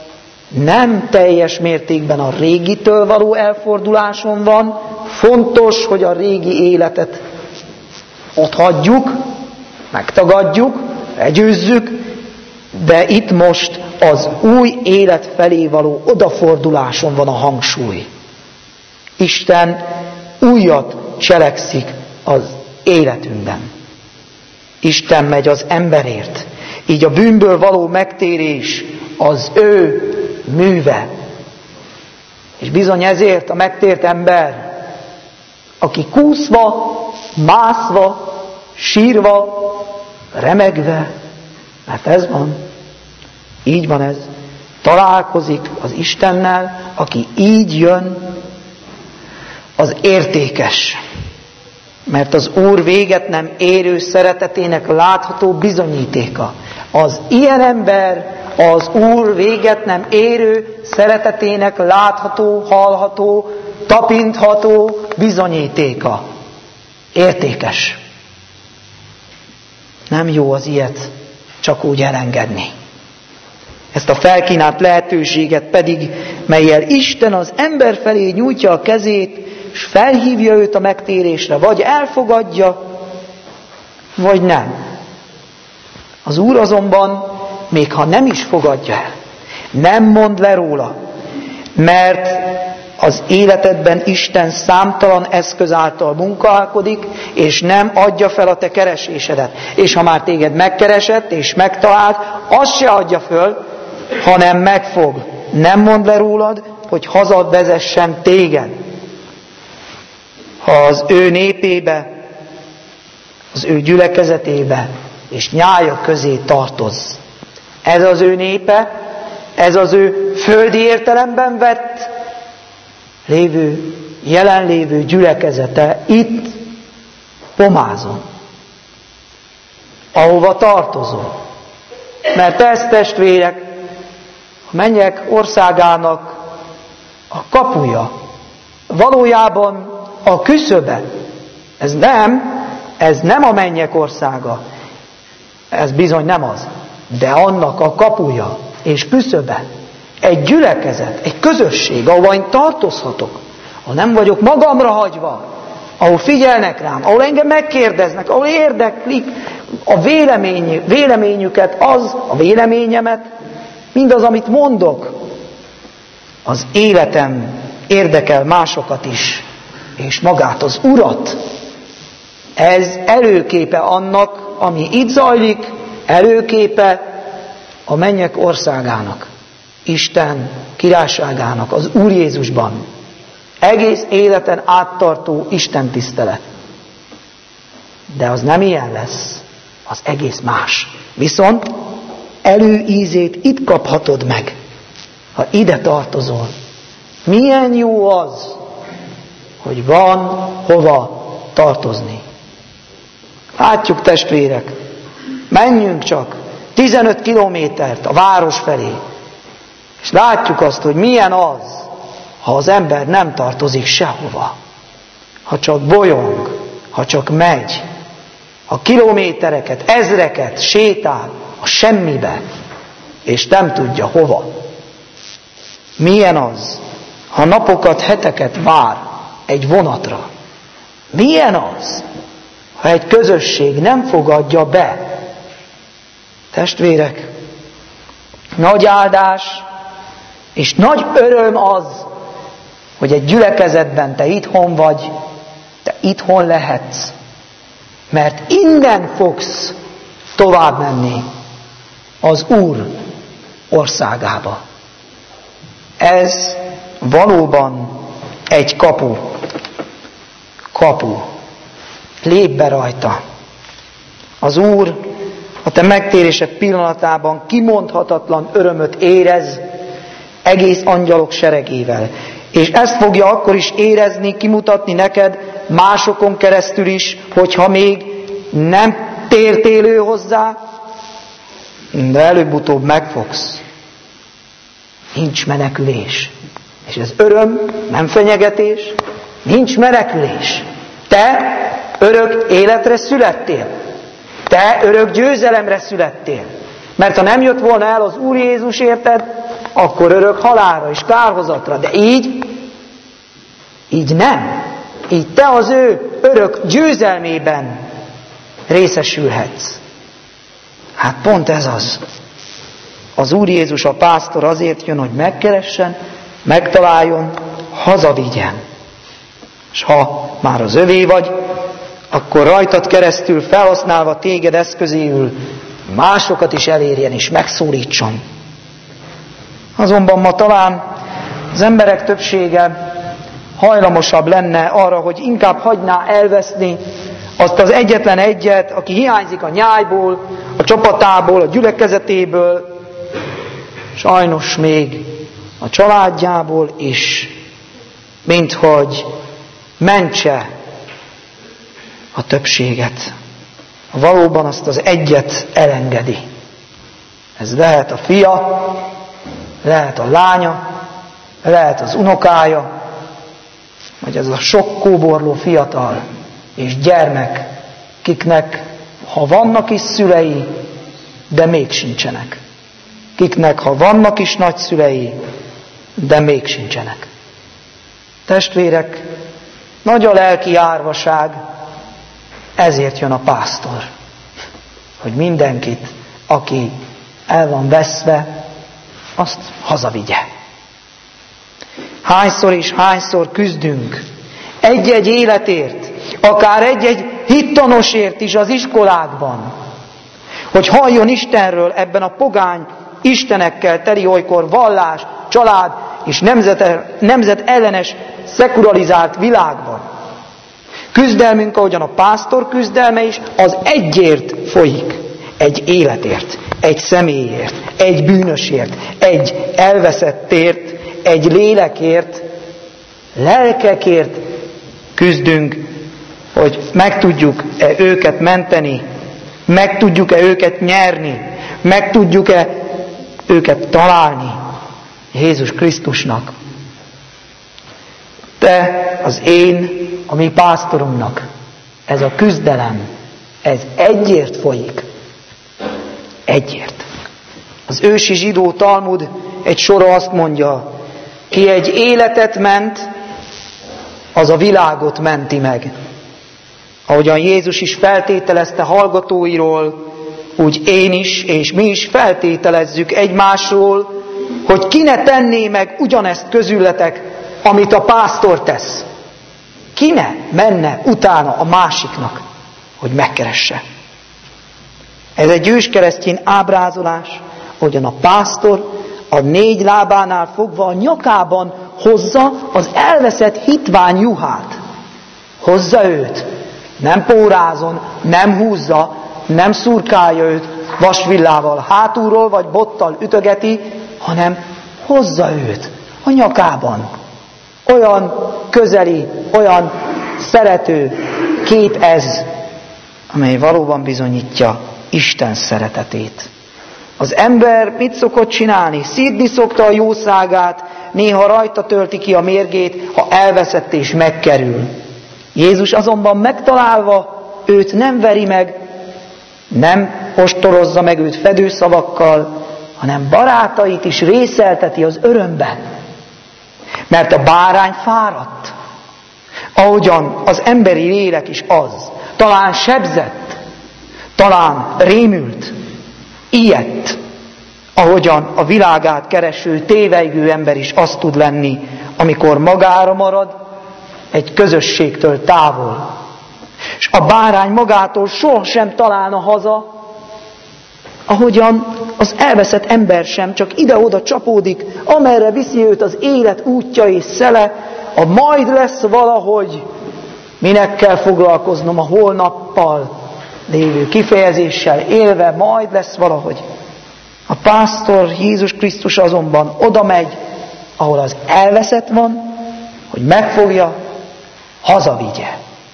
nem teljes mértékben a régitől való elforduláson van. Fontos, hogy a régi életet ott hagyjuk, megtagadjuk, legyőzzük, de itt most az új élet felé való odaforduláson van a hangsúly. Isten újat cselekszik az életünkben. Isten megy az emberért. Így a bűnből való megtérés az ő műve. És bizony ezért a megtért ember, aki kúszva, mászva, sírva, remegve, mert ez van, így van ez, találkozik az Istennel, aki így jön, az értékes. Mert az Úr véget nem érő szeretetének látható bizonyítéka. Az ilyen ember az Úr véget nem érő szeretetének látható, hallható, tapintható bizonyítéka. Értékes. Nem jó az ilyet csak úgy elengedni. Ezt a felkínált lehetőséget pedig, mellyel Isten az ember felé nyújtja a kezét, és felhívja őt a megtérésre, vagy elfogadja, vagy nem. Az Úr azonban, még ha nem is fogadja el, nem mond le róla, mert az életedben Isten számtalan eszköz által munkálkodik, és nem adja fel a te keresésedet. És ha már téged megkeresett, és megtalált, azt se adja föl, hanem megfog. Nem mond le rólad, hogy hazavezessen téged. Ha az ő népébe, az ő gyülekezetébe és nyája közé tartozz. Ez az ő népe, ez az ő földi értelemben vett lévő, jelenlévő gyülekezete itt Pomázon, ahova tartozol. Mert ez, testvérek, a mennyek országának a kapuja. Valójában a küszöbe. Ez nem, ez nem a mennyek országa. Ez bizony nem az. De annak a kapuja és küszöbe. Egy gyülekezet, egy közösség, ahol én tartozhatok. Ahol nem vagyok magamra hagyva. Ahol figyelnek rám, ahol engem megkérdeznek, ahol érdeklik a vélemény, véleményüket, az, a véleményemet, mindaz, amit mondok, az életem érdekel másokat is, és magát az Urat. Ez előképe annak, ami itt zajlik, előképe a mennyek országának, Isten királyságának, az Úr Jézusban. Egész életen áttartó Isten tisztelet. De az nem ilyen lesz, az egész más. Viszont előízét itt kaphatod meg, ha ide tartozol. Milyen jó az, hogy van hova tartozni. Látjuk, testvérek, menjünk csak tizenöt kilométert a város felé, és látjuk azt, hogy milyen az, ha az ember nem tartozik sehova. Ha csak bolyong, ha csak megy, ha kilométereket, ezreket sétál a semmibe, és nem tudja hova. Milyen az, ha napokat, heteket vár egy vonatra? Milyen az, ha egy közösség nem fogadja be? Testvérek, nagy áldás és nagy öröm az, hogy egy gyülekezetben te itthon vagy, te itthon lehetsz, mert innen fogsz tovább menni az Úr országába. Ez valóban egy kapu. Kapu. Lépj be rajta. Az Úr a te megtérésed pillanatában kimondhatatlan örömöt érez egész angyalok seregével. És ezt fogja akkor is érezni, kimutatni neked másokon keresztül is, hogyha még nem tértél ő hozzá, de előbb-utóbb megfogsz. Nincs menekülés. És ez öröm, nem fenyegetés, nincs menekülés. Te örök életre születtél. Te örök győzelemre születtél. Mert ha nem jött volna el az Úr Jézus, érted, akkor örök halálra és kárhozatra. De így, így nem. Így te az ő örök győzelmében részesülhetsz. Hát pont ez az. Az Úr Jézus, a pásztor azért jön, hogy megkeressen, megtaláljon, hazavigyen. És ha már az övé vagy, akkor rajtad keresztül felhasználva téged eszközéül másokat is elérjen és megszólítson. Azonban ma talán az emberek többsége hajlamosabb lenne arra, hogy inkább hagyná elveszni azt az egyetlen egyet, aki hiányzik a nyájból, a csapatából, a gyülekezetéből, sajnos még a családjából is, minthogy mentse a többséget. Valóban azt az egyet elengedi. Ez lehet a fia, lehet a lánya, lehet az unokája, vagy ez a sok kóborló fiatal és gyermek, kiknek, ha vannak is szülei, de még sincsenek. Kiknek, ha vannak is nagyszülei, de még sincsenek. Testvérek, nagy a lelki árvaság, ezért jön a pásztor, hogy mindenkit, aki el van veszve, azt hazavigye. Hányszor és hányszor küzdünk egy-egy életért, akár egy-egy hittanosért is az iskolákban, hogy halljon Istenről ebben a pogány, istenekkel teli olykor vallás, család és nemzet, nemzet ellenes, szekularizált világban. Küzdelmünk, ahogyan a pásztor küzdelme is, az egyért folyik. Egy életért, egy személyért, egy bűnösért, egy elveszettért, egy lélekért, lelkekért küzdünk, hogy meg tudjuk-e őket menteni, meg tudjuk-e őket nyerni, meg tudjuk-e őket találni Jézus Krisztusnak. Te, az én, a mi pásztorunknak, ez a küzdelem, ez egyért folyik. Egyért. Az ősi zsidó Talmud egy sora azt mondja, ki egy életet ment, az a világot menti meg. Ahogyan Jézus is feltételezte hallgatóiról, úgy én is, és mi is feltételezzük egymásról, hogy ki ne tenné meg ugyanezt közületek, amit a pásztor tesz. Ki ne menne utána a másiknak, hogy megkeresse. Ez egy őskeresztény ábrázolás, ahogyan a pásztor a négy lábánál fogva a nyakában hozza az elveszett hitvány juhát. Hozza őt. Nem pórázon, nem húzza, nem szurkálja őt vasvillával hátulról vagy bottal ütögeti, hanem hozza őt a nyakában. Olyan közeli, olyan szerető kép ez, amely valóban bizonyítja Isten szeretetét. Az ember mit szokott csinálni? Szídni szokta a jószágát, néha rajta tölti ki a mérgét, ha elveszett és megkerül. Jézus azonban megtalálva őt nem veri meg, nem ostorozza meg őt fedőszavakkal, hanem barátait is részelteti az örömben. Mert a bárány fáradt, ahogyan az emberi lélek is az. Talán sebzett, talán rémült, ijedt, ahogyan a világát kereső, tévejgő ember is az tud lenni, amikor magára marad, egy közösségtől távol. És a bárány magától sohasem találna haza, ahogyan az elveszett ember sem, csak ide-oda csapódik, amerre viszi őt az élet útja és szele, a majd lesz valahogy, minek kell foglalkoznom a holnappal lévő kifejezéssel élve, majd lesz valahogy. A pásztor Jézus Krisztus azonban oda megy, ahol az elveszett van, hogy megfogja, hazavigye.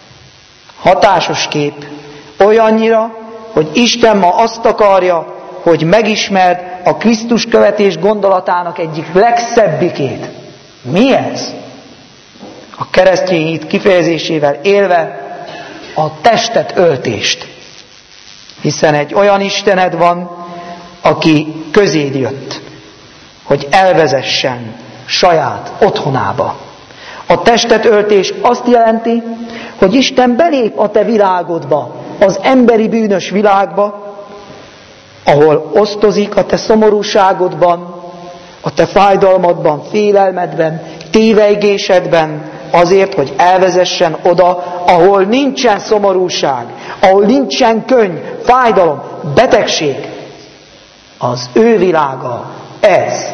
Hatásos kép, olyannyira, hogy Isten ma azt akarja, hogy megismerd a Krisztus követés gondolatának egyik legszebbikét. Mi ez? A keresztény hit kifejezésével élve a testet öltést. Hiszen egy olyan Istened van, aki közéd jött, hogy elvezessen saját otthonába. A testet öltés azt jelenti, hogy Isten belép a te világodba, az emberi bűnös világba, ahol osztozik a te szomorúságodban, a te fájdalmadban, félelmedben, tévejgésedben, azért, hogy elvezessen oda, ahol nincsen szomorúság, ahol nincsen könny, fájdalom, betegség. Az ő világa ez.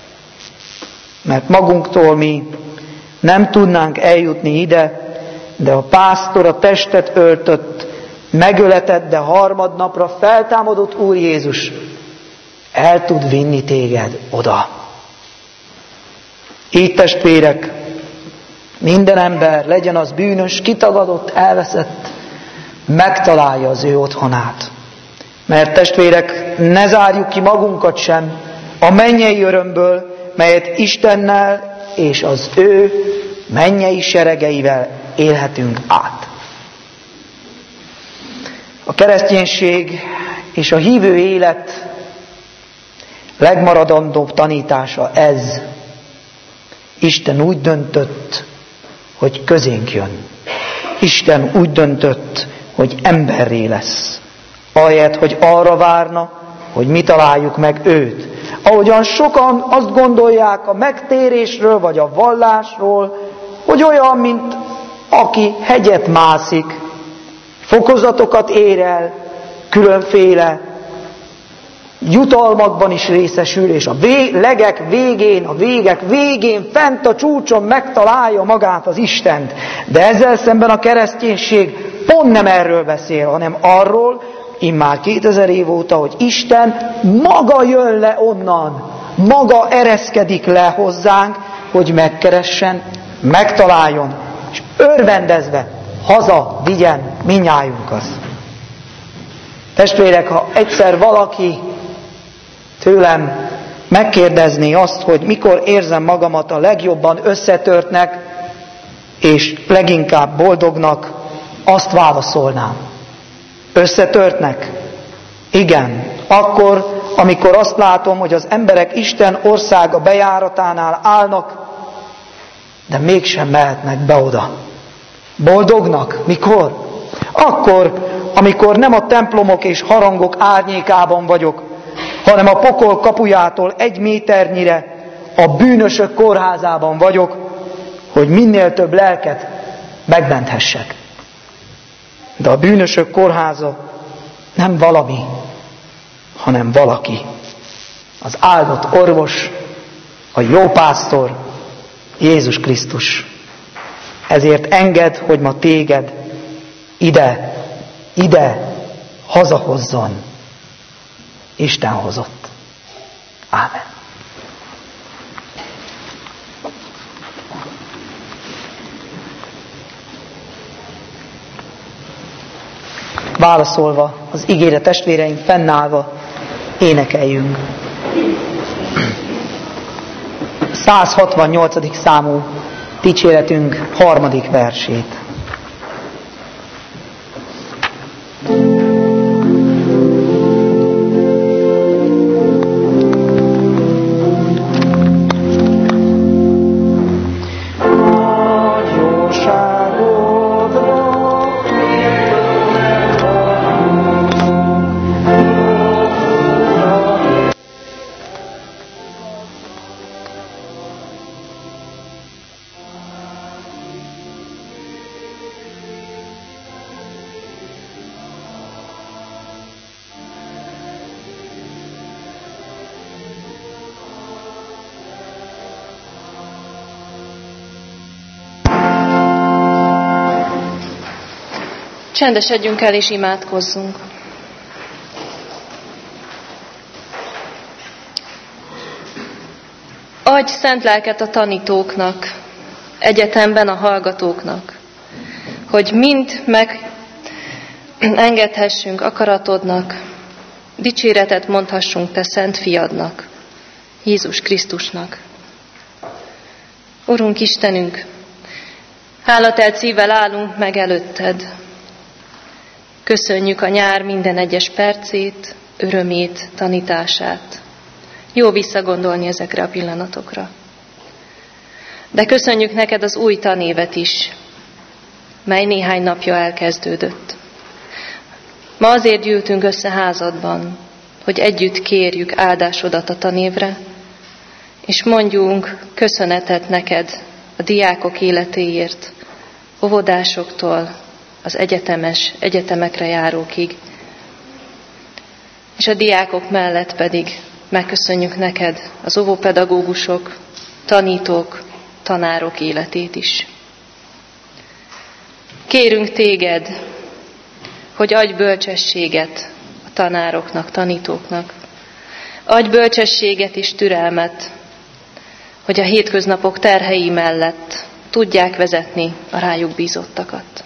Mert magunktól mi nem tudnánk eljutni ide, de a pásztor a testet öltött, megöletett, de harmadnapra feltámadott Úr Jézus el tud vinni téged oda. Így testvérek, minden ember, legyen az bűnös, kitagadott, elveszett, megtalálja az ő otthonát. Mert testvérek, ne zárjuk ki magunkat sem a mennyei örömből, melyet Istennel és az ő mennyei seregeivel élhetünk át. A kereszténység és a hívő élet legmaradandóbb tanítása ez. Isten úgy döntött, hogy közénk jön. Isten úgy döntött, hogy emberré lesz. Ahelyett, hogy arra várna, hogy mi találjuk meg őt. Ahogyan sokan azt gondolják a megtérésről vagy a vallásról, hogy olyan, mint aki hegyet mászik, fokozatokat ér el, különféle jutalmakban is részesül, és a vég, legek végén, a végek végén, fent a csúcson megtalálja magát az Istent. De ezzel szemben a kereszténység pont nem erről beszél, hanem arról, immár kétezer év óta, hogy Isten maga jön le onnan, maga ereszkedik le hozzánk, hogy megkeressen, megtaláljon, és örvendezve haza vigyen minnyájunkat. Testvérek, ha egyszer valaki tőlem megkérdezné azt, hogy mikor érzem magamat a legjobban összetörtnek, és leginkább boldognak, azt válaszolnám. Összetörtnek? Igen. Akkor, amikor azt látom, hogy az emberek Isten országa bejáratánál állnak, de mégsem mehetnek be oda. Boldognak? Mikor? Akkor, amikor nem a templomok és harangok árnyékában vagyok, hanem a pokol kapujától egy méternyire a bűnösök kórházában vagyok, hogy minél több lelket megmenthessek. De a bűnösök kórháza nem valami, hanem valaki. Az áldott orvos, a jó pásztor, Jézus Krisztus. Ezért engedd, hogy ma téged ide, ide hazahozzon. Isten hozott. Ámen. Válaszolva az ígére testvéreink, fennállva énekeljünk. száz hatvannyolcadik számú dicséretünk harmadik versét. Csendesedjünk el és imádkozzunk. Adj szent lelket a tanítóknak, egyetemben a hallgatóknak, hogy mind megengedhessünk akaratodnak, dicséretet mondhassunk te szent fiadnak, Jézus Krisztusnak. Urunk Istenünk, hálatelt szívvel állunk meg előtted. Köszönjük a nyár minden egyes percét, örömét, tanítását. Jó visszagondolni ezekre a pillanatokra. De köszönjük neked az új tanévet is, mely néhány napja elkezdődött. Ma azért gyűltünk össze házadban, hogy együtt kérjük áldásodat a tanévre, és mondjunk köszönetet neked a diákok életéért, óvodásoktól, az egyetemes, egyetemekre járókig. És a diákok mellett pedig megköszönjük neked az óvópedagógusok, tanítók, tanárok életét is. Kérünk téged, hogy adj bölcsességet a tanároknak, tanítóknak. Adj bölcsességet és türelmet, hogy a hétköznapok terhei mellett tudják vezetni a rájuk bízottakat.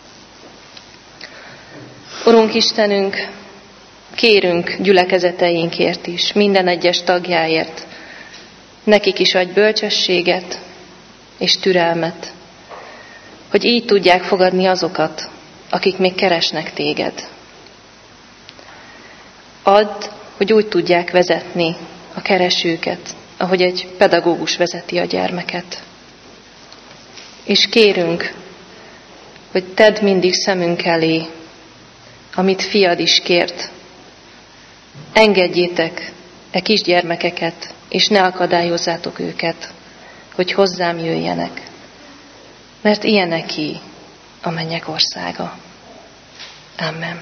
Urunk Istenünk, kérünk gyülekezeteinkért is, minden egyes tagjáért. Nekik is adj bölcsességet és türelmet, hogy így tudják fogadni azokat, akik még keresnek téged. Add, hogy úgy tudják vezetni a keresőket, ahogy egy pedagógus vezeti a gyermeket. És kérünk, hogy tedd mindig szemünk elé, amit fiad is kért. Engedjétek e kisgyermekeket, és ne akadályozzátok őket, hogy hozzám jöjjenek, mert ilyeneké a mennyek országa. Amen.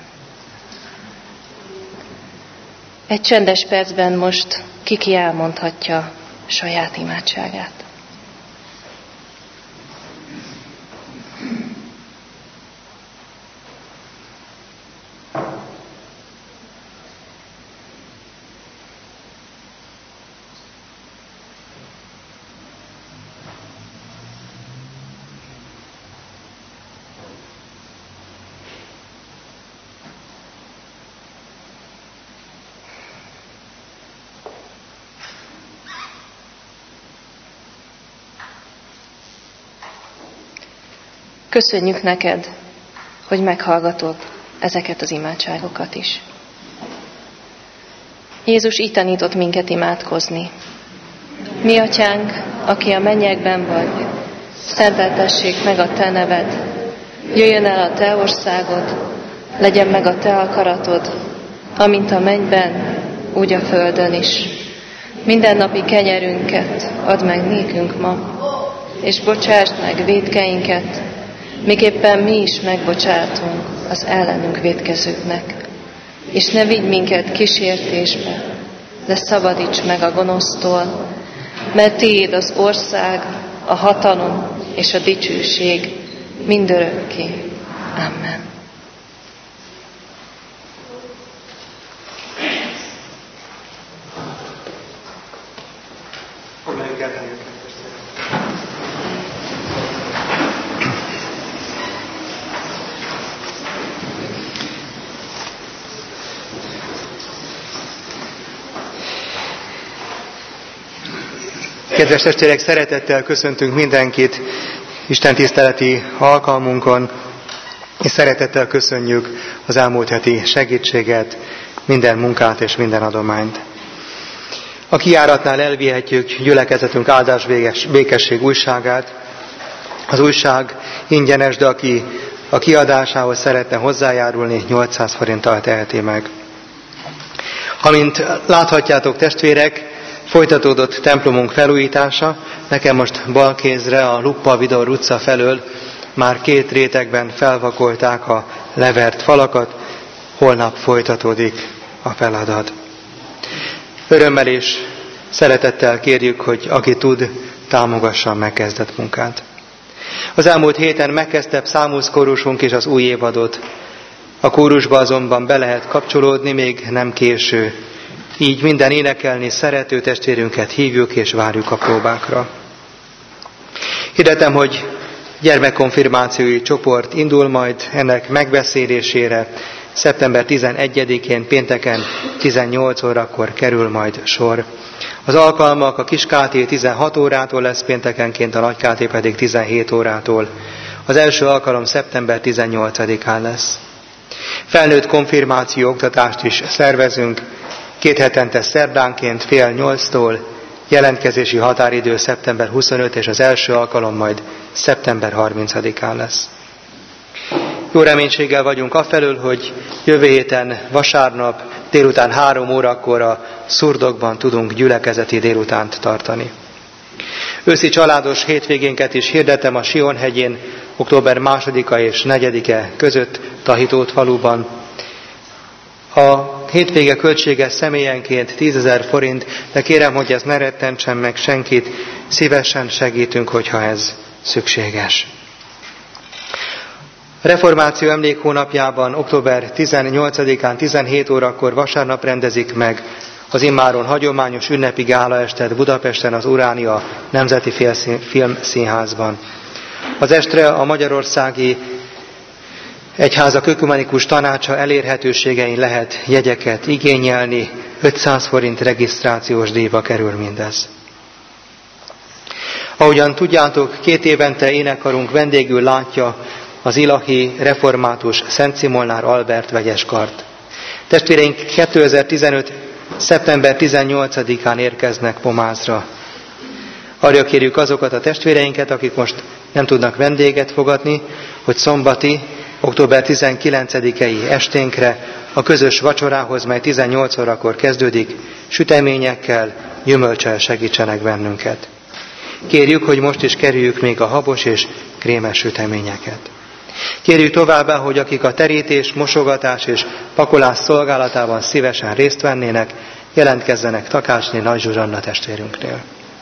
Egy csendes percben most kiki elmondhatja saját imádságát. Köszönjük neked, hogy meghallgatod ezeket az imádságokat is. Jézus így tanított minket imádkozni. Mi atyánk, aki a mennyekben vagy, szenteltessék meg a te neved, jöjjön el a te országod, legyen meg a te akaratod, amint a mennyben, úgy a földön is. Mindennapi kenyerünket add meg nékünk ma, és bocsásd meg vétkeinket, miképpen mi is megbocsátunk az ellenünk vétkezőknek. És ne vigy minket kísértésbe, de szabadíts meg a gonosztól, mert tiéd az ország, a hatalom és a dicsőség mindörökké. Amen. Kedves testvérek, szeretettel köszöntünk mindenkit Isten tiszteleti alkalmunkon, és szeretettel köszönjük az elmúlt heti segítséget, minden munkát és minden adományt. A kijáratnál elvihetjük gyülekezetünk áldás békesség újságát. Az újság ingyenes, de aki a kiadásához szeretne hozzájárulni, nyolcszáz forinttal teheti meg. Amint láthatjátok, testvérek, folytatódott templomunk felújítása. Nekem most bal kézre a Luppa Vidor utca felől már két rétegben felvakolták a levert falakat, holnap folytatódik a feladat. Örömmel és szeretettel kérjük, hogy aki tud, támogassa a megkezdett munkát. Az elmúlt héten megkezdte Psalmus kórusunk is az új évadot. A kórusba azonban be lehet kapcsolódni, még nem késő. Így minden énekelni szerető testvérünket hívjuk és várjuk a próbákra. Hirdetem, hogy gyermekkonfirmációi csoport indul majd, ennek megbeszélésére szeptember tizenegyedikén pénteken tizennyolc órakor kerül majd sor. Az alkalmak a Kis Káté tizenhat órától lesz péntekenként, a Nagy Káté pedig tizenhét órától. Az első alkalom szeptember tizennyolcadikán lesz. Felnőtt konfirmáció oktatást is szervezünk, két hetente szerdánként fél nyolctól, jelentkezési határidő szeptember huszonötödike és az első alkalom majd szeptember harmincadikán lesz. Jó reménységgel vagyunk afelől, hogy jövő héten vasárnap délután három órakor a Szurdokban tudunk gyülekezeti délutánt tartani. Őszi családos hétvégénket is hirdetem a Sionhegyén, október másodika és negyedike között Tahitót faluban. A hétvége költsége személyenként tízezer forint, de kérem, hogy ez ne rettentsen meg senkit, szívesen segítünk, hogyha ez szükséges. A Reformáció emlékhónapjában október tizennyolcadikán tizenhét órakor vasárnap rendezik meg az immáron hagyományos ünnepi gálaestet Budapesten az Uránia Nemzeti Filmszínházban. Az estre a Magyarországi Egyházak Ökumenikus Tanácsa elérhetőségein lehet jegyeket igényelni, ötszáz forint regisztrációs díjba kerül mindez. Ahogyan tudjátok, két évente énekkarunk vendégül látja az ilahi református Szent Szimolnár Albert vegyeskart. Testvéreink kétezer-tizenöt. szeptember tizennyolcadikán érkeznek Pomázra. Arra kérjük azokat a testvéreinket, akik most nem tudnak vendéget fogadni, hogy szombati, október tizenkilencedikei esténkre a közös vacsorához, mely tizennyolc órakor kezdődik, süteményekkel, gyümölccsel segítsenek bennünket. Kérjük, hogy most is kerüljük még a habos és krémes süteményeket. Kérjük továbbá, hogy akik a terítés, mosogatás és pakolás szolgálatában szívesen részt vennének, jelentkezzenek Takácsné Nagy Zsuzsanna testvérünknél.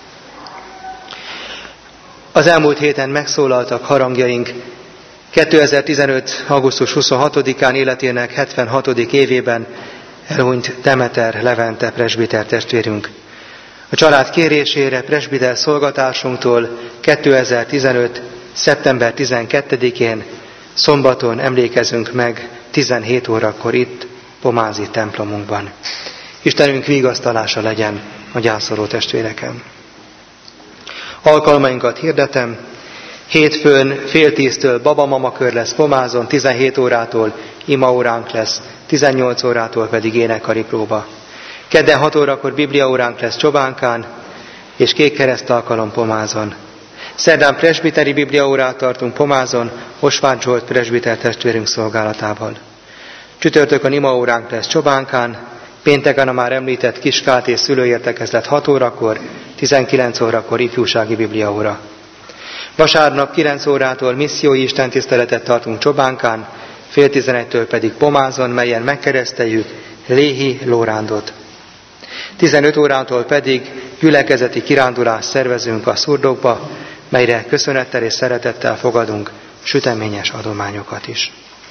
Az elmúlt héten megszólaltak harangjaink kétezer-tizenöt. augusztus huszonhatodikán életének hetvenhatodik évében elhunyt Demeter Levente presbiter testvérünk. A család kérésére presbiter szolgatársunktól kétezer-tizenöt. szeptember tizenkettedikén szombaton emlékezünk meg tizenhét órakor itt, Pomázi templomunkban. Istenünk vigasztalása legyen a gyászoló testvéreken. Alkalmainkat hirdetem. Hétfőn fél tíztől babamamakör lesz Pomázon, tizenhét órától imaóránk lesz, tizennyolc órától pedig énekkari próba. Kedden hat órakor bibliaóránk lesz Csobánkán, és kék kereszt alkalom Pomázon. Szerdán presbiteri bibliaórát tartunk Pomázon, Osváth Zsolt presbiter testvérünk szolgálatával. Csütörtökön imaóránk lesz Csobánkán, pénteken a már említett Kiskát és szülőértekezlet hat órakor, tizenkilenc órakor ifjúsági bibliaóra. Vasárnap kilenc órától missziói istentiszteletet tartunk Csobánkán, fél tizenegytől pedig Pomázon, melyen megkereszteljük Léhi Lórándot. tizenöt órától pedig gyülekezeti kirándulást szervezünk a Szurdokba, melyre köszönettel és szeretettel fogadunk süteményes adományokat is.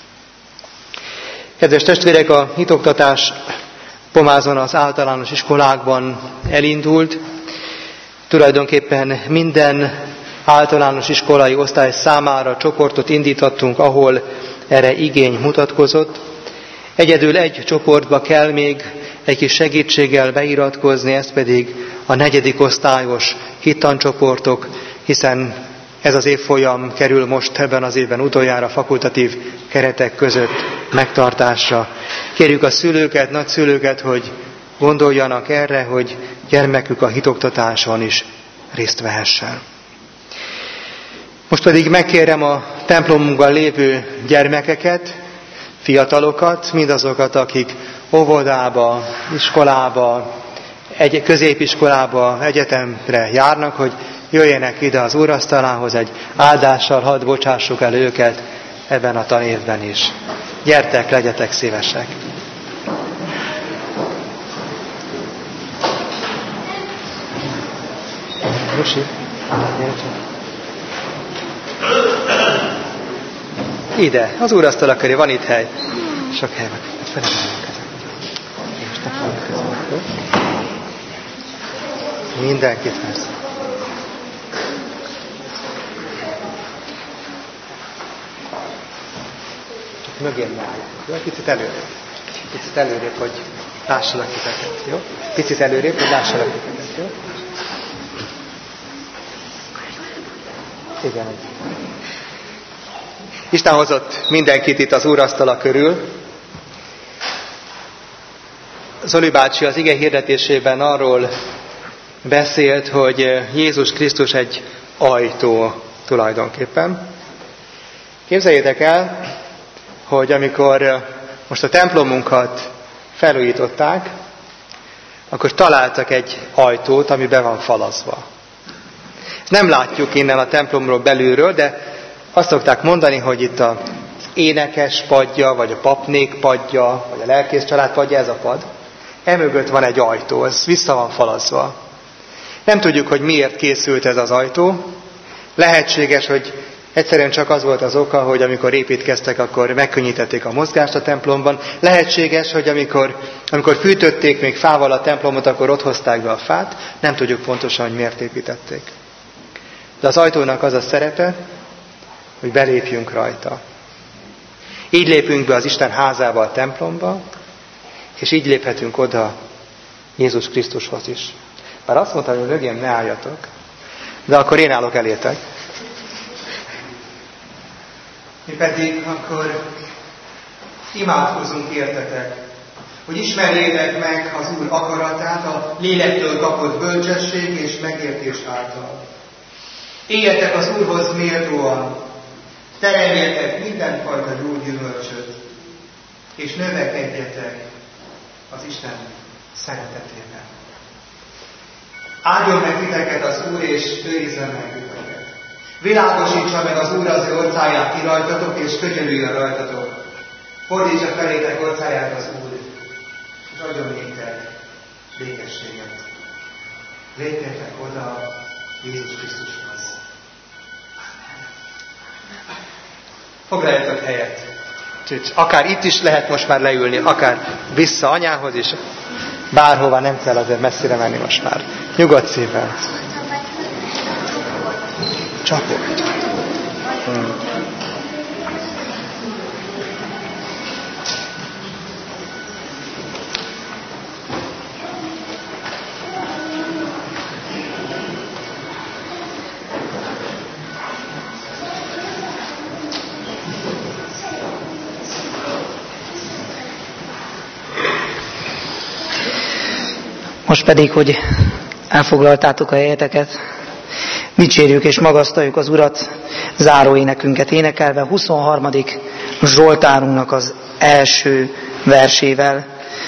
Kedves testvérek, a hitoktatás Pomázon az általános iskolákban elindult. Tulajdonképpen minden általános iskolai osztály számára csoportot indítottunk, ahol erre igény mutatkozott. Egyedül egy csoportba kell még egy kis segítséggel beiratkozni, ez pedig a negyedik osztályos hittancsoportok, hiszen ez az évfolyam kerül most ebben az évben utoljára fakultatív keretek között megtartásra. Kérjük a szülőket, nagyszülőket, hogy gondoljanak erre, hogy gyermekük a hitoktatáson is részt vehessen. Most pedig megkérem a templomunkban lévő gyermekeket, fiatalokat, mindazokat, akik óvodába, iskolába, egy középiskolába, egyetemre járnak, hogy jöjjenek ide az úrasztalához, egy áldással hadd bocsássuk el őket ebben a tanévben is. Gyertek, legyetek szívesek! Rusi, ide, az úrasztal köré, van itt hely. Sok hely van. Mindenkit persze. Csak mögén ne álljatok, jó? Picit előrébb. Picit előrébb, hogy lássalak titeket, jó? Picit előrébb, hogy lássalak titeket, jó? Igen. Isten hozott mindenkit itt az úrasztala körül. Zoli bácsi az ige hirdetésében arról beszélt, hogy Jézus Krisztus egy ajtó tulajdonképpen. Képzeljétek el, hogy amikor most a templomunkat felújították, akkor találtak egy ajtót, ami be van falazva. Nem látjuk innen a templomról belülről, de azt szokták mondani, hogy itt az énekes padja, vagy a papnék padja, vagy a lelkész család padja, ez a pad. Emögött van egy ajtó, ez vissza van falazva. Nem tudjuk, hogy miért készült ez az ajtó. Lehetséges, hogy egyszerűen csak az volt az oka, hogy amikor építkeztek, akkor megkönnyítették a mozgást a templomban. Lehetséges, hogy amikor, amikor fűtötték még fával a templomot, akkor ott hozták be a fát. Nem tudjuk pontosan, hogy miért építették. De az ajtónak az a szerepe, hogy belépjünk rajta. Így lépünk be az Isten házába, a templomba, és így léphetünk oda Jézus Krisztushoz is. Bár azt mondtam, hogy mögém ne álljatok, de akkor én állok elétek. Mi pedig akkor imádkozunk értetek, hogy ismerjétek meg az Úr akaratát a lélektől kapott bölcsesség és megértés által. Éljetek az Úrhoz méltóan, tereljetek mindenfajta jó gyümölcsöt, és növekedjetek az Isten szeretetében. Áldjon meg titeket az Úr, és őrizzen meg titeket. Világosítsa meg az Úr az ő orcáját ki rajtatok, és könyörüljön rajtatok. Fordítsa felétek orcáját az Úr, és adjon néktek békességet. Lépjetek oda Jézus Krisztushoz. Foglaljatok helyet. Akár itt is lehet most már leülni, akár vissza anyához is. Bárhova, nem kell azért messzire menni most már. Nyugodt szívvel. Csapott. Hmm. Most pedig, hogy elfoglaltátok a helyeteket, dicsérjük és magasztaljuk az Urat záró énekünket énekelve huszonharmadik Zsoltárunknak az első versével.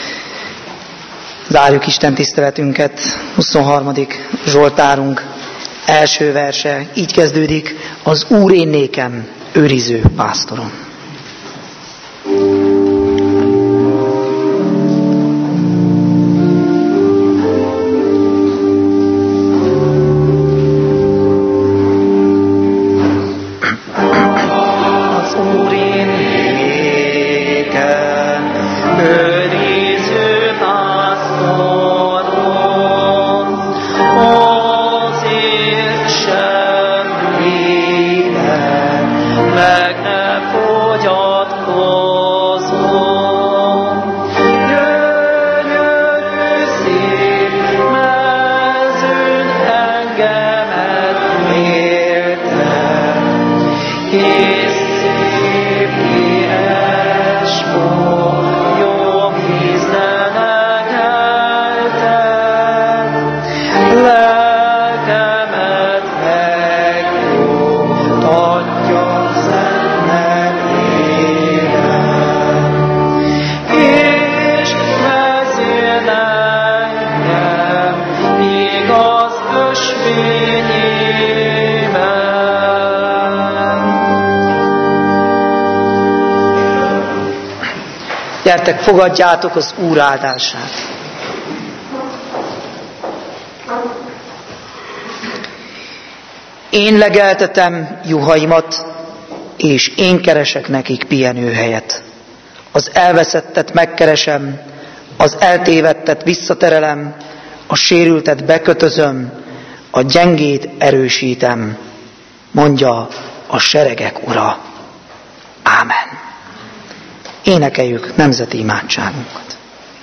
Zárjuk Isten tiszteletünket, huszonharmadik Zsoltárunk első verse, így kezdődik: az Úr én nékem őriző pásztorom. Gyertek, fogadjátok az Úr áldását. Én legeltetem juhaimat, és én keresek nekik pihenőhelyet. Az elveszettet megkeresem, az eltévedtet visszaterelem, a sérültet bekötözöm, a gyengét erősítem, mondja a seregek Ura. Ámen. Énekeljük nemzeti imádságunkat.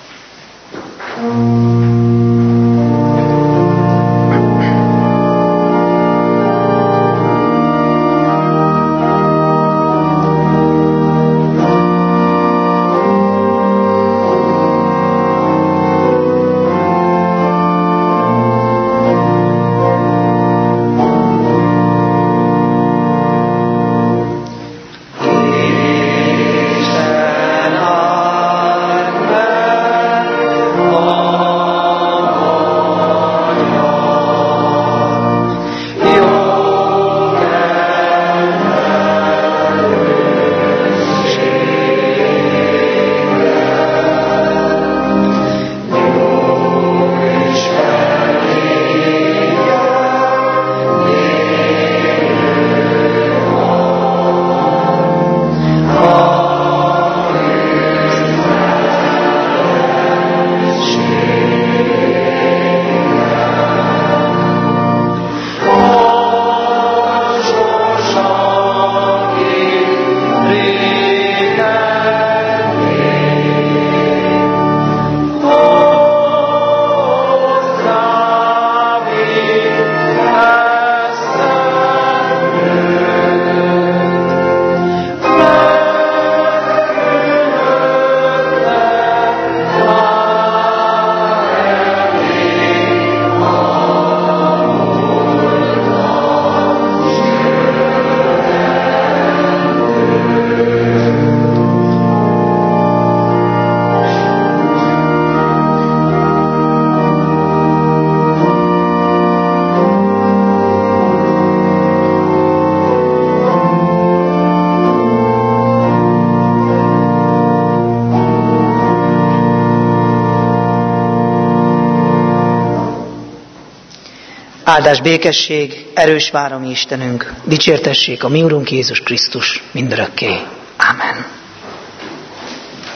Áldás, békesség, erős vár a mi Istenünk, dicsértessék a mi Urunk Jézus Krisztus mindörökké. Ámen.